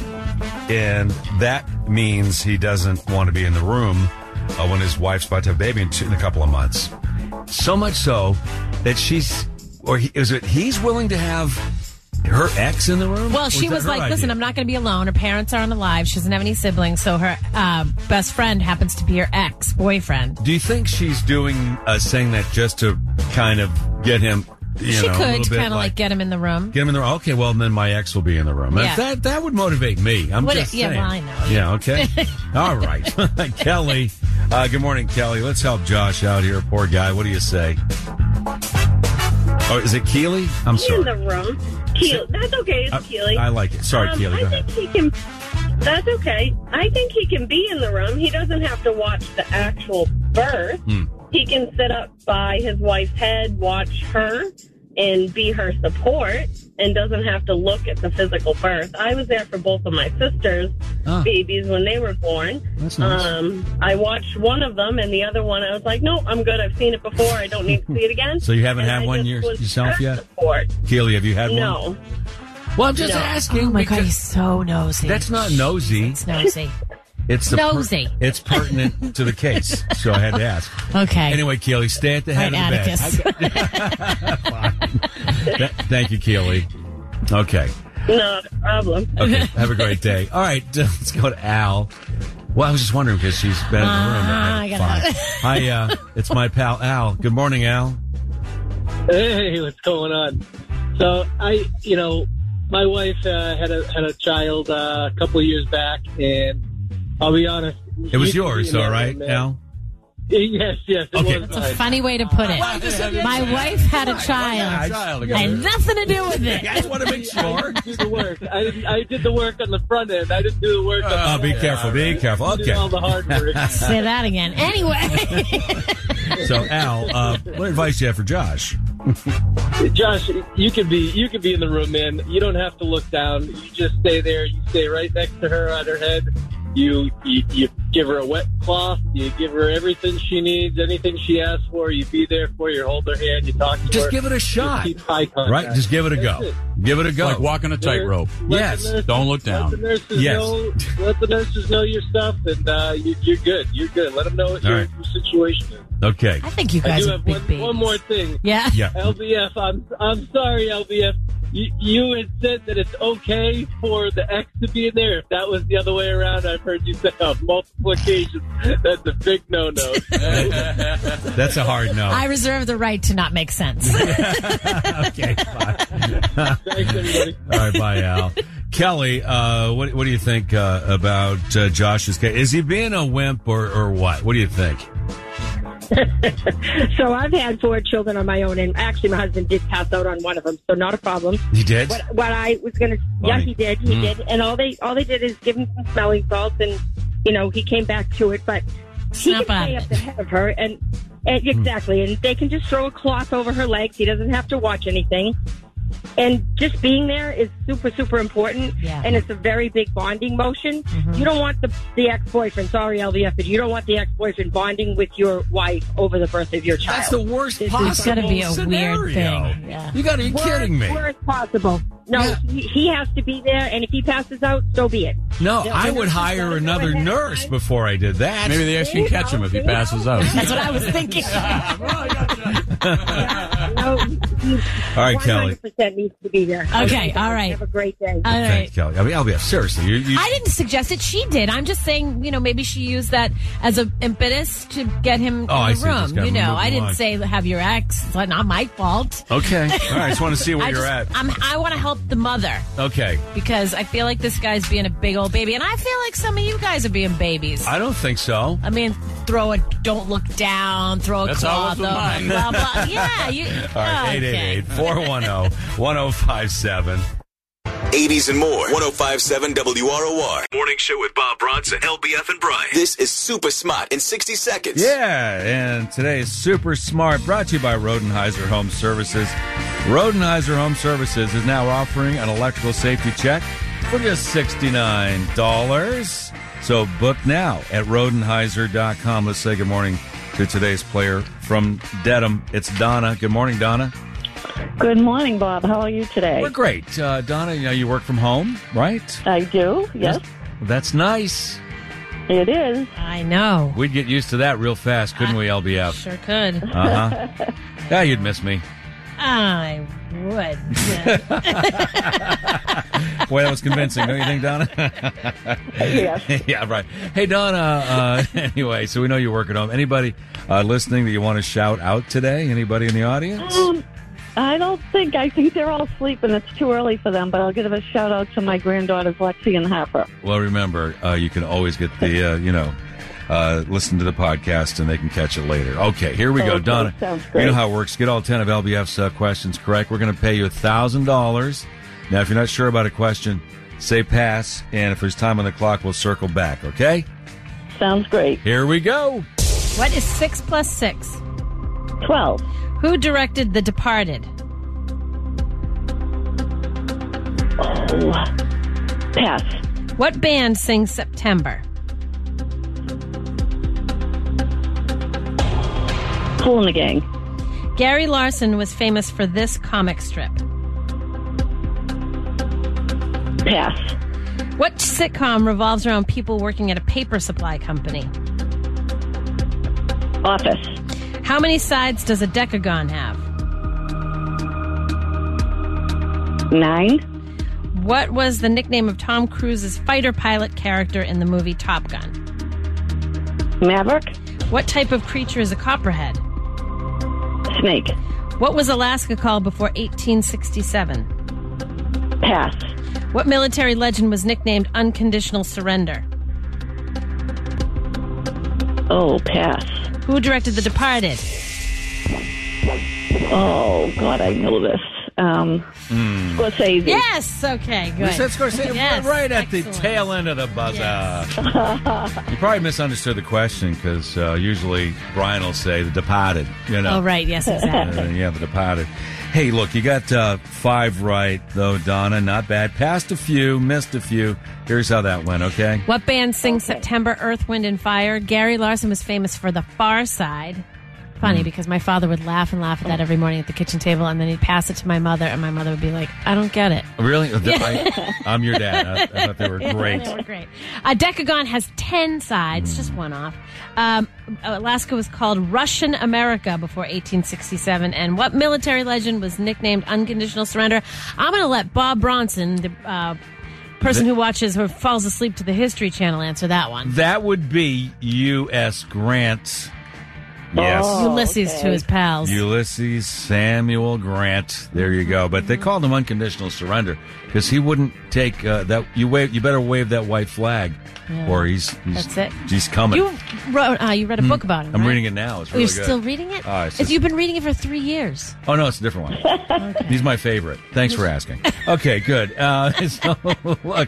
And that means he doesn't want to be in the room uh, when his wife's about to have a baby in, two, in a couple of months. So much so that she's, or he, is it he's willing to have her ex in the room? Well, Or she is that was her like, idea? listen, I'm not going to be alone. Her parents aren't alive. She doesn't have any siblings. So her uh, best friend happens to be her ex-boyfriend. Do you think she's doing, uh, saying that just to kind of get him, you She know, a could little bit kind of like get him in the room. Get him in the room. Okay, well, then my ex will be in the room. Yeah. That that would motivate me. I'm Would just it? Yeah, saying. well, I know. Yeah, okay. All right. Kelly. Uh, good morning, Kelly. Let's help Josh out here. Poor guy. What do you say? Oh, is it Keely? I'm He's sorry. in the room. Keely. That's okay. It's I, Keely. I like it. Sorry, um, Keely. Go I ahead. think he can. That's okay. I think he can be in the room. He doesn't have to watch the actual birth. Hmm. He can sit up by his wife's head, watch her, and be her support, and doesn't have to look at the physical birth. I was there for both of my sisters' Ah. babies when they were born. That's nice. Um, I watched one of them, and the other one, I was like, no, I'm good. I've seen it before. I don't need to see it again. So you haven't And had I one just your, was yourself her yet? support. Keely, have you had one? No. Well, I'm just No. asking. Oh my God, because- he's so nosy. That's not nosy. It's nosy. It's the per- Nosy. it's pertinent to the case, so I had to ask. Okay. Anyway, Keely, stay at the head Right, of the bed. Th- Thank you, Keely. Okay. No problem. Okay. Have a great day. All right, let's go to Al. Well, I was just wondering because she's been in the room. Ah, I gotta- Fine. Hi, uh, it's my pal Al. Good morning, Al. Hey, what's going on? So I, you know, my wife uh, had a had a child uh, a couple of years back, and I'll be honest, It was you can yours, be an all right, animal, man. Al? Yes, yes, it Okay. was It's a mine. funny way to put it. My wife had a child. child. I had nothing to do with it. I just want to make I sure. didn't do the work. I didn't. I did the work on the front end. I didn't do the work. on Oh, the be back careful, end. be careful. I did Okay. all the hard work. Say that again. Anyway. So, Al, uh, what advice do you have for Josh? Josh, you can be you can be in the room, man. You don't have to look down. You just stay there. You stay right next to her on her head. You, you you give her a wet cloth. You give her everything she needs, anything she asks for. You be there for her. You hold her hand. You talk to Just her. give it a shot. Just keep eye contact. Right? Just give it a go. That's it. Give it a go. Like walking a tightrope. Let Yes. the nurses- Don't look down. Let the nurses Yes. know. Let the nurses know your stuff, and uh, you, you're good. You're good. Let them know what All your, right. your situation is. Okay. I think you I guys do are have big one, babies. one more thing. Yeah. Yeah. L B F, I'm I'm sorry, L B F. You, you had said that it's okay for the ex to be in there. If that was the other way around, I've heard you say on multiple occasions. That's a big no-no. That's a hard no. I reserve the right to not make sense. Okay, bye. Thanks, everybody. All right, bye, Al. Kelly, uh, what, what do you think uh, about uh, Josh's case? Is he being a wimp or, or what? What do you think? So I've had four children on my own, and actually my husband did pass out on one of them, so not a problem. He did? What, what I was going to, yeah, Funny. he did, he Mm. did, and all they all they did is give him some smelling salts, and you know he came back to it, but he Snap can out stay of up it. ahead of her, and, and exactly, and they can just throw a cloth over her legs. He doesn't have to watch anything. And just being there is super, super important. Yeah. And it's a very big bonding motion. You don't want the, the ex-boyfriend, sorry, L V F, but you don't want the ex-boyfriend bonding with your wife over the birth of your child. That's the worst This is- possible It's gotta be a scenario. weird thing. Yeah. You got to be Worst, kidding me. Worst possible. No, Yeah. he, he has to be there, and if he passes out, so be it. No, No, I the would nurses hire gotta go another ahead and nurse find- before I did that. Maybe they actually can catch him if he passes out. That's what I was thinking. No, he All right, Kelly. one hundred percent needs to be there. Okay, all right. Have a great day. All right. Thanks, Kelly. I mean, L B F, seriously. You, you, I didn't suggest it. She did. I'm just saying, you know, maybe she used that as a impetus to get him Oh, I in see. the Just room. gotta You know, move I him didn't along. say have your ex. It's not my fault. okay. All right. I just want to see where I you're just, at. I'm, I want to help the mother Okay. because I feel like this guy's being a big old baby, and I feel like some of you guys are being babies. I don't think so. I mean, throw a don't look down, throw a That's how cloth it was with over, mine. blah blah. Yeah, you. All right, eight eight okay. eight, four one zero, one zero five seven. eighties and more. ten fifty-seven W R O R. Morning show with Bob Bronson, L B F, and Brian. This is Super Smart in sixty seconds. Yeah, and today's Super Smart brought to you by Rodenheiser Home Services. Rodenheiser Home Services is now offering an electrical safety check for just sixty-nine dollars. So book now at rodenheiser dot com. Let's say good morning to today's player from Dedham. It's Donna. Good morning, Donna. Good morning, Bob. How are you today? We're great. Uh, Donna, you know, you work from home, right? I do, yes. That's nice. It is. I know. We'd get used to that real fast, couldn't we, L B F? Sure could. Uh-huh. Yeah, you'd miss me. I would. Boy, that was convincing, don't you think, Donna? Yes. Yeah, right. Hey, Donna, uh, anyway, so we know you work at home. Anybody uh, listening that you want to shout out today? Anybody in the audience? Um, I don't think, I think they're all sleeping. It's too early for them, but I'll give a shout out to my granddaughters, Lexi and Harper. Well, remember, uh, you can always get the, uh, you know, uh, listen to the podcast and they can catch it later. Okay, here we go. Okay, Donna, sounds great. you know how it works. Get all ten of L B F's uh, questions correct. We're going to pay you one thousand dollars. Now, if you're not sure about a question, say pass, and if there's time on the clock, we'll circle back, okay? Sounds great. Here we go. What is six plus six? Twelve. Who directed The Departed? Oh. Pass. What band sings September? Cool in the Gang. Gary Larson was famous for this comic strip. Pass. What sitcom revolves around people working at a paper supply company? Office. How many sides does a decagon have? Nine. What was the nickname of Tom Cruise's fighter pilot character in the movie Top Gun? Maverick. What type of creature is a copperhead? Snake. What was Alaska called before eighteen sixty-seven? Pass. What military legend was nicknamed Unconditional Surrender? Oh, pass. Who directed The Departed? Oh, God, I know this. Um, Mm. Scorsese. Yes! Okay, good. We said Scorsese Yes, right at excellent. the tail end of the buzzer. Yes. You probably misunderstood the question because uh, usually Brian will say The Departed. You know. Oh, right. Yes, exactly. Uh, yeah, The Departed. Hey, look, you got uh, five right, though, Donna. Not bad. Passed a few, missed a few. Here's how that went, okay? What band sings September, Earth, Wind, and Fire? Gary Larson was famous for The Far Side. Funny, Mm. because my father would laugh and laugh at that every morning at the kitchen table, and then he'd pass it to my mother, and my mother would be like, I don't get it. Really? I, I'm your dad. I, I thought they were Yeah, great. they were great. A decagon has ten sides, just one off. Um, Alaska was called Russian America before eighteen sixty-seven. And what military legend was nicknamed Unconditional Surrender? I'm going to let Bob Bronson, the uh, person who watches or falls asleep to the History Channel, answer that one. That would be U S. Grant. Yes. Oh, Ulysses okay. to his pals. Ulysses Samuel Grant. There you go. But they called him Unconditional Surrender because he wouldn't take uh, that. You wave. You better wave that white flag, Yeah. or he's, he's That's it. He's coming. You wrote. Uh, you read a book about him. I'm right? reading it now. It's Oh, really you're good. still reading it? Oh, it's If just- you've been reading it for three years. Oh no, it's a different one. Okay. He's my favorite. Thanks for asking. Okay, good. Uh, so look,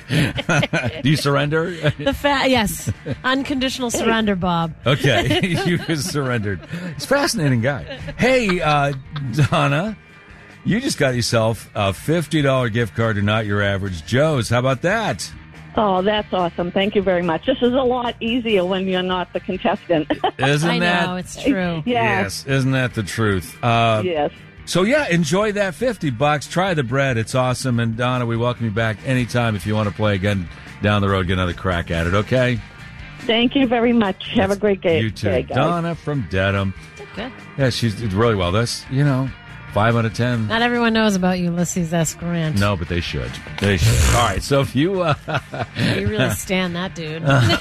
do you surrender? The fa- yes, unconditional surrender, Bob. Okay, you just surrendered. He's a fascinating guy. Hey, uh, Donna, you just got yourself a fifty dollars gift card to Not Your Average Joe's. How about that? Oh, that's awesome. Thank you very much. This is a lot easier when you're not the contestant. Isn't I that? know, it's true. Yes. Isn't that the truth? Uh, yes. So, yeah, enjoy that fifty bucks. Try the bread. It's awesome. And, Donna, we welcome you back anytime if you want to play again down the road, get another crack at it, okay? Thank you very much. Have a great day. You too. day, guys. Donna from Dedham. Good. Yeah, she's did really well. That's, you know, five out of ten. Not everyone knows about Ulysses S. Grant. No, but they should. They should. All right, so if you... Uh, You really stand that dude.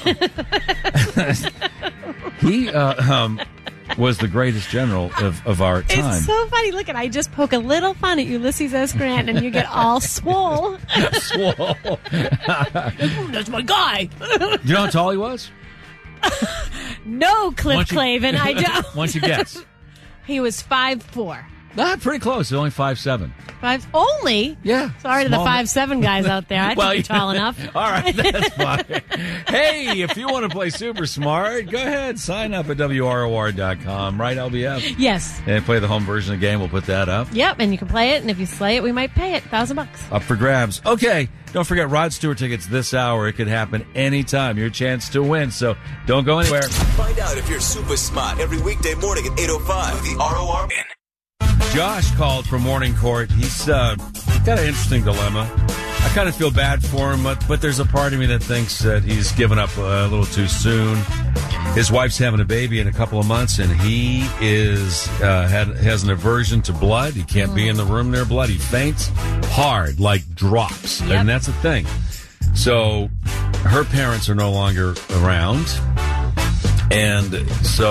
he uh, um, was the greatest general of, of our time. It's so funny. Look at I just poke a little fun at Ulysses S. Grant, and you get all swole. Swole. That's my guy. Do you know how tall he was? No, Cliff Once you- Clavin. I don't. Once you guess. He was five four. Ah, pretty close. He's only five seven. Five only? Yeah. Sorry to the Small. five seven guys out there. I Well, think you're tall enough. All right, that's fine. Hey, if you want to play Super Smart, go ahead. Sign up at W R O R dot com. Right, L B F? Yes. And play the home version of the game. We'll put that up. Yep, and you can play it, and if you slay it, we might pay it. Thousand bucks. Up for grabs. Okay. Don't forget Rod Stewart tickets this hour. It could happen anytime. Your chance to win. So don't go anywhere. Find out if you're super smart every weekday morning at eight oh five. The R O R N. Josh called from Morning Court. He's uh, got an interesting dilemma. I kind of feel bad for him, but, but there's a part of me that thinks that he's given up a little too soon. His wife's having a baby in a couple of months, and he is uh, had, has an aversion to blood. He can't be in the room near blood. He faints hard, like drops, Yep. and that's a thing. So her parents are no longer around, and so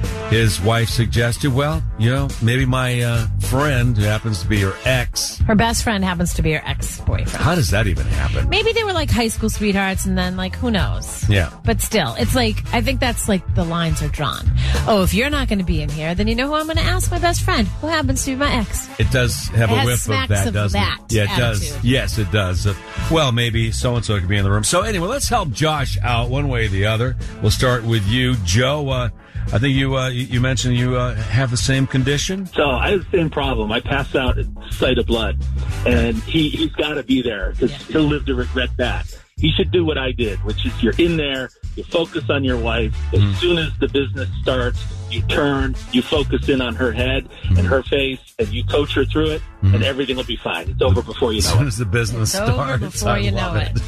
his wife suggested, well, you know, maybe my uh, friend who happens to be her ex. Her best friend happens to be her ex-boyfriend. How does that even happen? Maybe they were like high school sweethearts and then like, who knows? Yeah. But still, it's like, I think that's like the lines are drawn. Oh, if you're not going to be in here, then you know who I'm going to ask? My best friend, who happens to be my ex. It does have It a has whiff of smacks that, of doesn't that it? Yeah, it attitude. does. Yes, it does. Uh, well, maybe so-and-so could be in the room. So anyway, let's help Josh out one way or the other. We'll start with you, Joe. Uh, I think you uh, you you mentioned you uh, have the same condition. So I have the same problem. I pass out at the sight of blood, and he, he's got to be there because he'll live to regret that. He should do what I did, which is you're in there, you focus on your wife. As mm. soon as the business starts, you turn, you focus in on her head mm. and her face, and you coach her through it, mm. and everything will be fine. It's over before you know it. As soon as the business it's starts, over before I you love know it.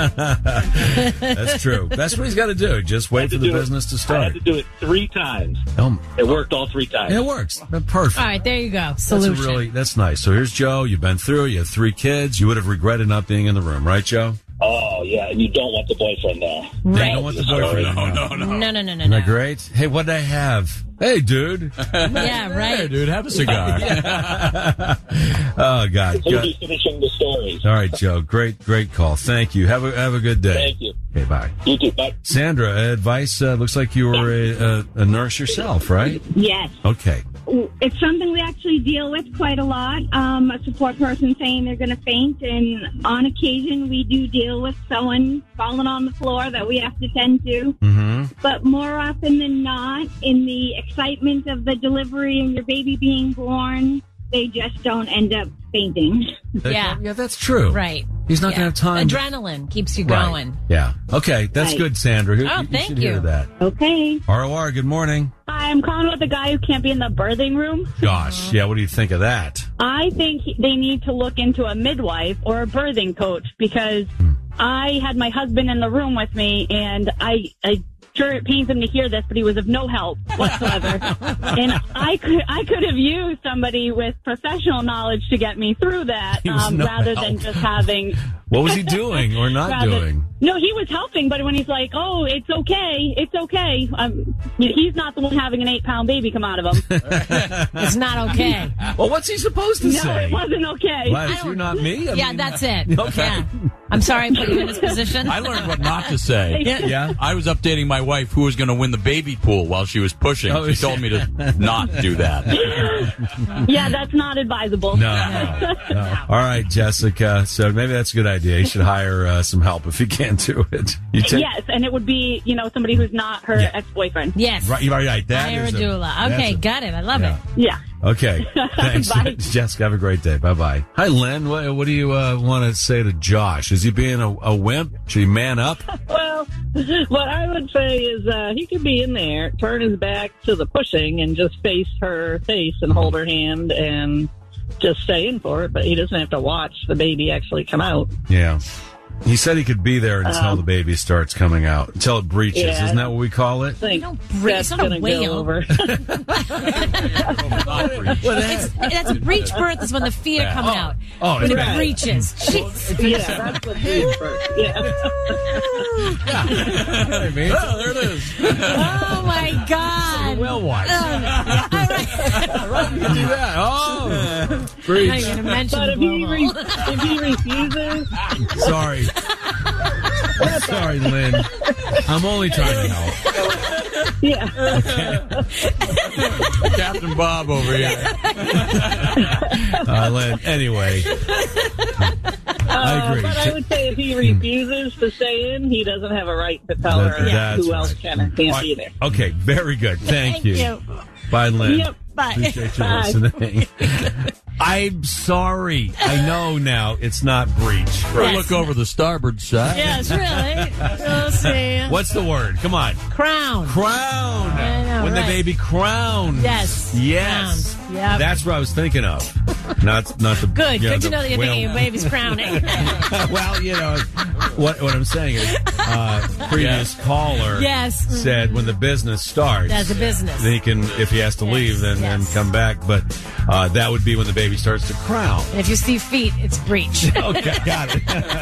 it. That's true. That's what he's got to do. Just wait for the business it. to start. I had to do it three times. Um, it worked all three times. It works. Perfect. All right, there you go. Solution. That's really that's nice. So here's Joe. You've been through it. You have three kids. You would have regretted not being in the room, right, Joe? Oh, yeah, and you don't want the boyfriend there. Right. You don't want the boyfriend. No, no, no, No, no, no, no, Isn't no. that great? Hey, what'd I have? Hey, dude. Yeah, right. Hey, dude, have a cigar. Oh, God. We'll be finishing the stories. All right, Joe. Great, great call. Thank you. Have a have a good day. Thank you. Okay, bye. You too. Bye. Sandra, advice. Uh, looks like you were a, a, a nurse yourself, right? Yes. Okay. It's something we actually deal with quite a lot. Um, a support person saying they're going to faint, and on occasion we do deal with someone falling on the floor that we have to tend to. Mm-hmm. But more often than not, in the excitement of the delivery and your baby being born, they just don't end up fainting. Yeah. Yeah, that's true. Right. He's not Yeah. going to have time. Adrenaline keeps you Right. going. Yeah. Okay, that's Right. good, Sandra. You, Oh, you thank should you. hear that. Okay. R O R, good morning. Hi, I'm calling about the guy who can't be in the birthing room. Gosh, yeah, what do you think of that? I think he- they need to look into a midwife or a birthing coach because I had my husband in the room with me, and I, I sure it pains him to hear this, but he was of no help whatsoever. And I could, I could have used somebody with professional knowledge to get me through that, He was um, no rather help. than just having. What was he doing or not rather- doing? No, he was helping, but when he's like, "Oh, it's okay, it's okay," um, he's not the one having an eight-pound baby come out of him. It's not okay. Well, what's he supposed to no, say? it wasn't okay. Glad if you're not me. I yeah, mean- that's it. Okay. Yeah. I'm sorry I put you in this position. I learned what not to say. Yeah. Yeah. I was updating my wife who was going to win the baby pool while she was pushing. Oh, she told me to not do that. Yeah, that's not advisable. No, no, no. All right, Jessica. So maybe that's a good idea. You should hire uh, some help if you can't do it. You take- Yes, and it would be, you know, somebody who's not her Yeah. ex-boyfriend. Yes. Right, you're right. That Hire a is a- doula. that's Okay, a- got it. I love Yeah. it. Yeah. Okay. Thanks, Bye. Jessica. Have a great day. Bye bye. Hi, Lynn. What, what do you uh, want to say to Josh? Is he being a, a wimp? Should he man up? Well, what I would say is uh, he could be in there, turn his back to the pushing, and just face her face and hold her hand and just stay in for it. But he doesn't have to watch the baby actually come out. Yeah. He said he could be there until Um, the baby starts coming out, until it breaches. Yeah. Isn't that what we call it? I think bre- that's it's not a going to whale. go over. It's, that's breech birth is when the feet are coming out. Oh, when it right. breaches. Jeez. Yeah, that's what he is first. Yeah. I mean, Oh, there it is. Oh my God. well watched. Oh, no. All right. Right, you can do that. Oh, I'm breach. not going to mention But if he, blowhole. re- if he refuses, Sorry. Sorry, Lynn. I'm only trying to help. yeah. Captain Bob over here. Uh, Lynn, anyway. I agree. Uh, but I would say if he refuses to stay in, he doesn't have a right to tell That- her that's who else right. can or can't All be right. there. Okay, very good. Thank, Thank you. you. Bye, Lynn. Yep. Bye. Appreciate you Bye. listening. I'm sorry. I know now it's not breach. Right. Look over the starboard side. Yes, really. We'll see. What's the word? Come on. Crown. Crown. I know, when right. the baby crowns. Yes. Yes. Crowned. Yep. That's what I was thinking of. Not not the Good. you Good to the know that you're whale- thinking of baby's crowning. Well, you know what what I'm saying is uh, previous caller Yes. said when the business starts. That's a business. Then he can, if he has to Yes, leave, then, then yes. come back. But uh, that would be when the baby starts to crown. And if you see feet, it's breach. Okay, got it.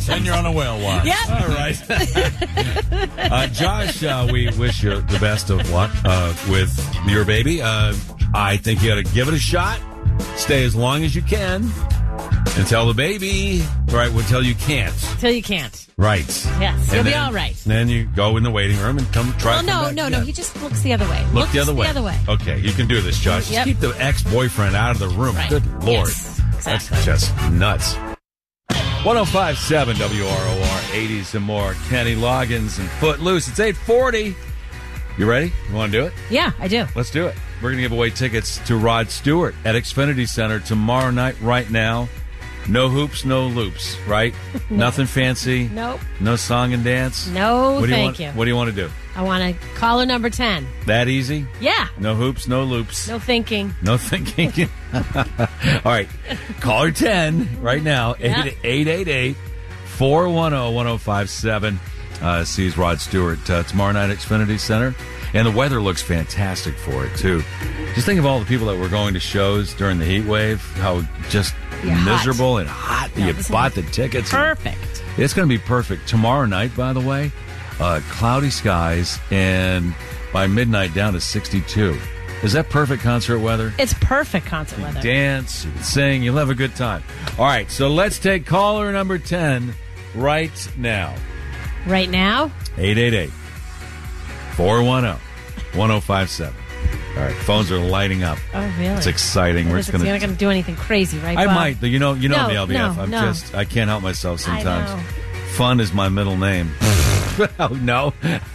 Then you're on a whale watch. Yep. All right. uh, Josh, uh, we wish you the best of luck uh, with your baby. Uh, I think you got to give it a shot. Stay as long as you can. And tell the baby, right, until you can't. Till you can't. Right. Yes, you'll And be then- all right. Then you go in the waiting room and come try Well, to no, come back no, no. again. He just looks the other way. Look Looks the other way. The other way. Okay, you can do this, Josh. Yep. Just keep the ex-boyfriend out of the room. Right. Good Lord. Yes, exactly. That's just nuts. one oh five point seven W R O R, eighties and more. Kenny Loggins and Footloose. It's eight forty. You ready? You want to do it? Yeah, I do. Let's do it. We're going to give away tickets to Rod Stewart at Xfinity Center tomorrow night, right now. No hoops, no loops, right? No. Nothing fancy. Nope. No song and dance. No, what do you thank want, you. What do you want to do? I want to caller number ten. That easy? Yeah. No hoops, no loops. No thinking. No thinking. All right. Caller ten right now. Yeah. eight eight eight, four one zero, one zero five seven. Uh, sees Rod Stewart uh, tomorrow night at Xfinity Center. And the weather looks fantastic for it, too. Just think of all the people that were going to shows during the heat wave, how just Yeah, hot. miserable and hot. No, you this is bought the tickets. Perfect. It's going to be perfect. Tomorrow night, by the way, uh, cloudy skies, and by midnight down to sixty-two. Is that perfect concert weather? It's perfect concert You weather. dance, you can sing, you'll have a good time. All right, so let's take caller number ten right now. Right now? eight eight eight, four one zero, one zero five seven. All right, phones are lighting up. Oh, really? It's exciting. We're It's- just gonna. You're not going to do anything crazy, right, I Bob? might. You know, you know No, me, L B F. no, I'm no. just. I can't help myself I sometimes. know. Fun is my middle name. Oh, no.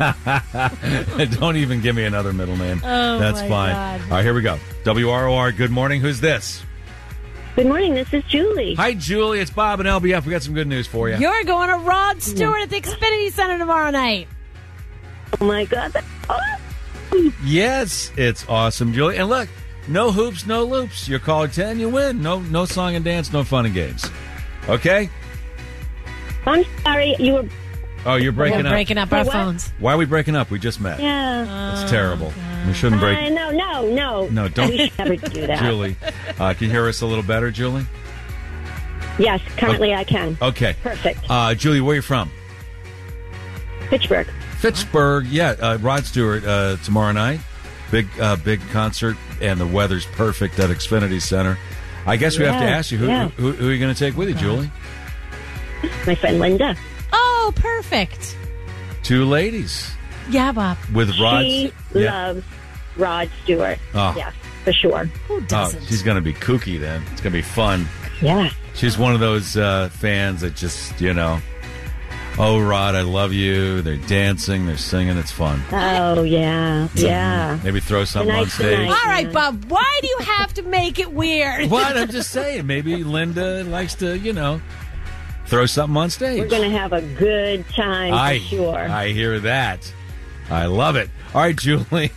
Don't even give me another middle name. Oh, That's my fine. God. All right, here we go. W R O R, good morning. Who's this? Good morning. This is Julie. Hi, Julie. It's Bob and L B F. We got some good news for you. You're going to Rod Stewart at the Xfinity Center tomorrow night. Oh, my God. That's awesome. Yes, it's awesome, Julie. And look, no hoops, no loops. You're caller ten, you win. No, no song and dance, no fun and games. Okay? I'm sorry. You were. Oh, you're breaking We're up. breaking up our What? phones. Why are we breaking up? We just met. Yeah. It's terrible. We shouldn't break. Uh, no, no, no. No, don't. We should never do that. Julie, uh, can you hear us a little better, Julie? Yes, currently I can. Okay. Perfect. Uh, Julie, where are you from? Pittsburgh. Pittsburgh. Yeah, uh, Rod Stewart uh, tomorrow night. Big, uh, big concert, and the weather's perfect at Xfinity Center. I guess we have to Yeah, ask you who, yeah. who, who are you going to take with you, Julie? My friend Linda. Oh, perfect. Two ladies Yeah, Bob. with Rod. She yeah. loves Rod Stewart. Oh. Yes, for sure. Who Oh, doesn't? she's going to be kooky then. It's going to be fun. Yeah. She's one of those uh, fans that just, you know, oh, Rod, I love you. They're dancing, they're singing. It's fun. Oh, yeah. Yeah. Maybe throw something on Tonight's the stage. night. All right, Bob. Why do you have to make it weird? What? I'm just saying. Maybe Linda likes to, you know, throw something on stage. We're going to have a good time I, for sure. I hear that. I love it. All right, Julie.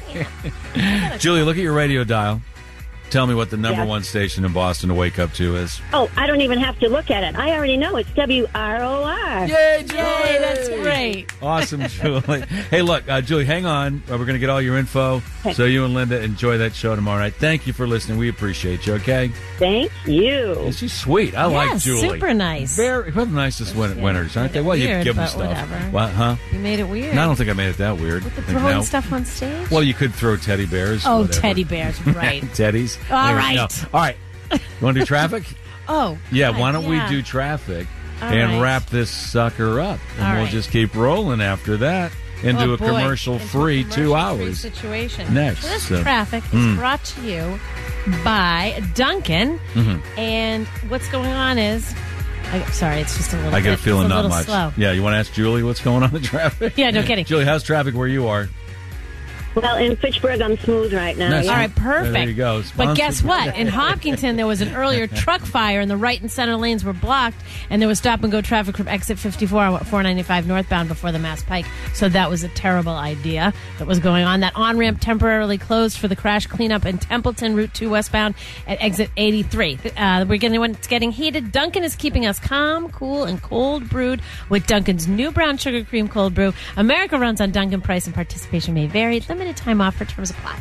Julie, look at your radio dial. Tell me what the number Yes. one station in Boston to wake up to is. Oh, I don't even have to look at it. I already know it's W R O R. Yay, Julie! Yay, that's great. Awesome, Julie. Hey, look, uh, Julie, hang on. Uh, we're going to get all your info so you and Linda enjoy that show tomorrow night. Thank you for listening. We appreciate you, okay? Thank you. Yeah, she's sweet. I like Yes, Julie. super nice. Very, one of the nicest win- winners, aren't they? Well, you Weird, give them but stuff. whatever. What, huh? You made it weird. No, I don't think I made it that weird. With the I think throwing now- stuff on stage? Well, you could throw teddy bears. Oh, whatever. teddy bears, right. Teddies. All Anyway, right. no. All right. You want to do traffic? Oh. Yeah, God, why don't yeah. we do traffic All and right. wrap this sucker up? And All we'll right. just keep rolling after that into Oh, a boy. commercial-free Into a two commercial-free hours. situation. Next, So this so- traffic is Mm. brought to you by Duncan. Mhm. And what's going on is, I, sorry, it's just a little I get a bit, feeling it's a not little much. slow. Yeah, you want to ask Julie what's going on in traffic? Yeah, no kidding. Julie, how's traffic where you are? Well, in Fitchburg, I'm smooth right now. Nice. yeah. All right, perfect. There you go. But guess Sponsored. what? In Hopkinton, there was an earlier truck fire, and the right and center lanes were blocked, and there was stop-and-go traffic from exit fifty-four on four ninety-five northbound before the Mass Pike. So that was a terrible idea that was going on. That on-ramp temporarily closed for the crash cleanup in Templeton, Route two westbound at exit eighty-three. Uh, we're getting, when it's getting heated, Dunkin' is keeping us calm, cool, and cold brewed with Dunkin's new brown sugar cream cold brew. America runs on Dunkin'. Price and participation may vary. Limited time offer. Terms apply.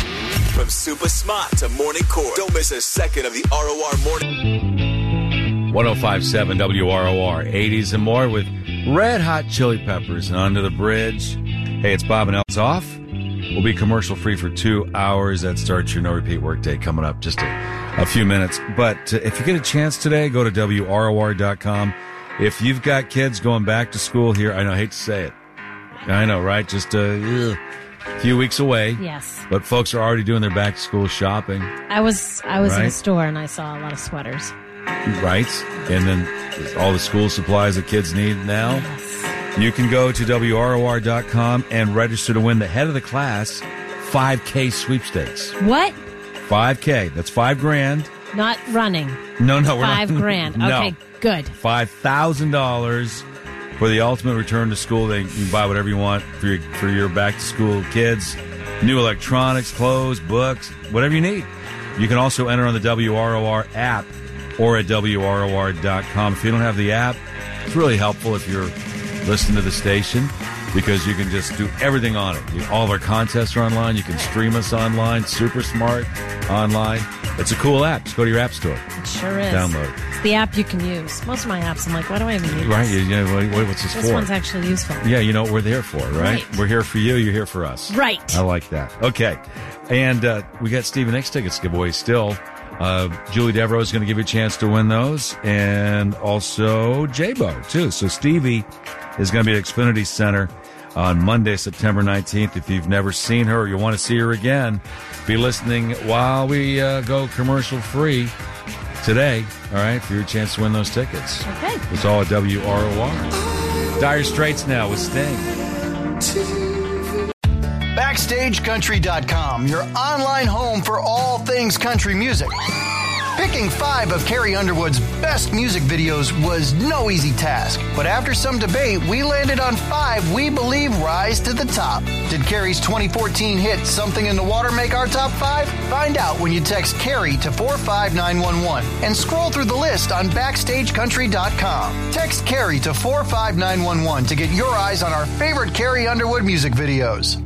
From super smart to morning core. Don't miss a second of the R O R morning. one oh five point seven W R O R, eighties and more with Red Hot Chili Peppers and Under the Bridge. Hey, it's Bob and El's off. We'll be commercial free for two hours. That starts your no repeat workday coming up just a, a few minutes. But uh, if you get a chance today, go to W R O R dot com. If you've got kids going back to school here, I know, I hate to say it. I know, right? Just a uh, few weeks away. Yes. But folks are already doing their back to school shopping. I was I was right? in a store and I saw a lot of sweaters. Right. And then all the school supplies that kids need now. Yes. You can go to W R O R dot com and register to win the head of the class five K sweepstakes. What? five K. That's five grand. Not running. No, no, we're Five not. grand. No. Okay, good. five thousand dollars for the ultimate return to school. They, you can buy whatever you want for your, for your back-to-school kids. New electronics, clothes, books, whatever you need. You can also enter on the W R O R app or at W R O R dot com. If you don't have the app, it's really helpful if you're listening to the station because you can just do everything on it. You, all of our contests are online. You can stream us online. Super smart online. It's a cool app. Just go to your app store. It sure is. Download it. It's the app you can use. Most of my apps, I'm like, why do I even need Right. this? You, you know, what, what's this, This for? one's actually useful. Yeah, you know what we're there for, right? Right. We're here for you. You're here for us. Right. I like that. Okay. And uh, we got Stevie Nicks tickets to give away still. Uh, Julie Devereaux is going to give you a chance to win those. And also J-Bo, too. So Stevie is going to be at Xfinity Center on Monday, September nineteenth. If you've never seen her or you want to see her again, be listening while we uh, go commercial free today, all right, for your chance to win those tickets. Okay. It's all at W R O R. Dire Straits now with Sting. Backstage Country dot com, your online home for all things country music. Picking five of Carrie Underwood's best music videos was no easy task, but after some debate, we landed on five we believe rise to the top. Did Carrie's twenty fourteen hit Something in the Water make our top five? Find out when you text Carrie to four five nine one one and scroll through the list on Backstage Country dot com. Text Carrie to four five nine one one to get your eyes on our favorite Carrie Underwood music videos.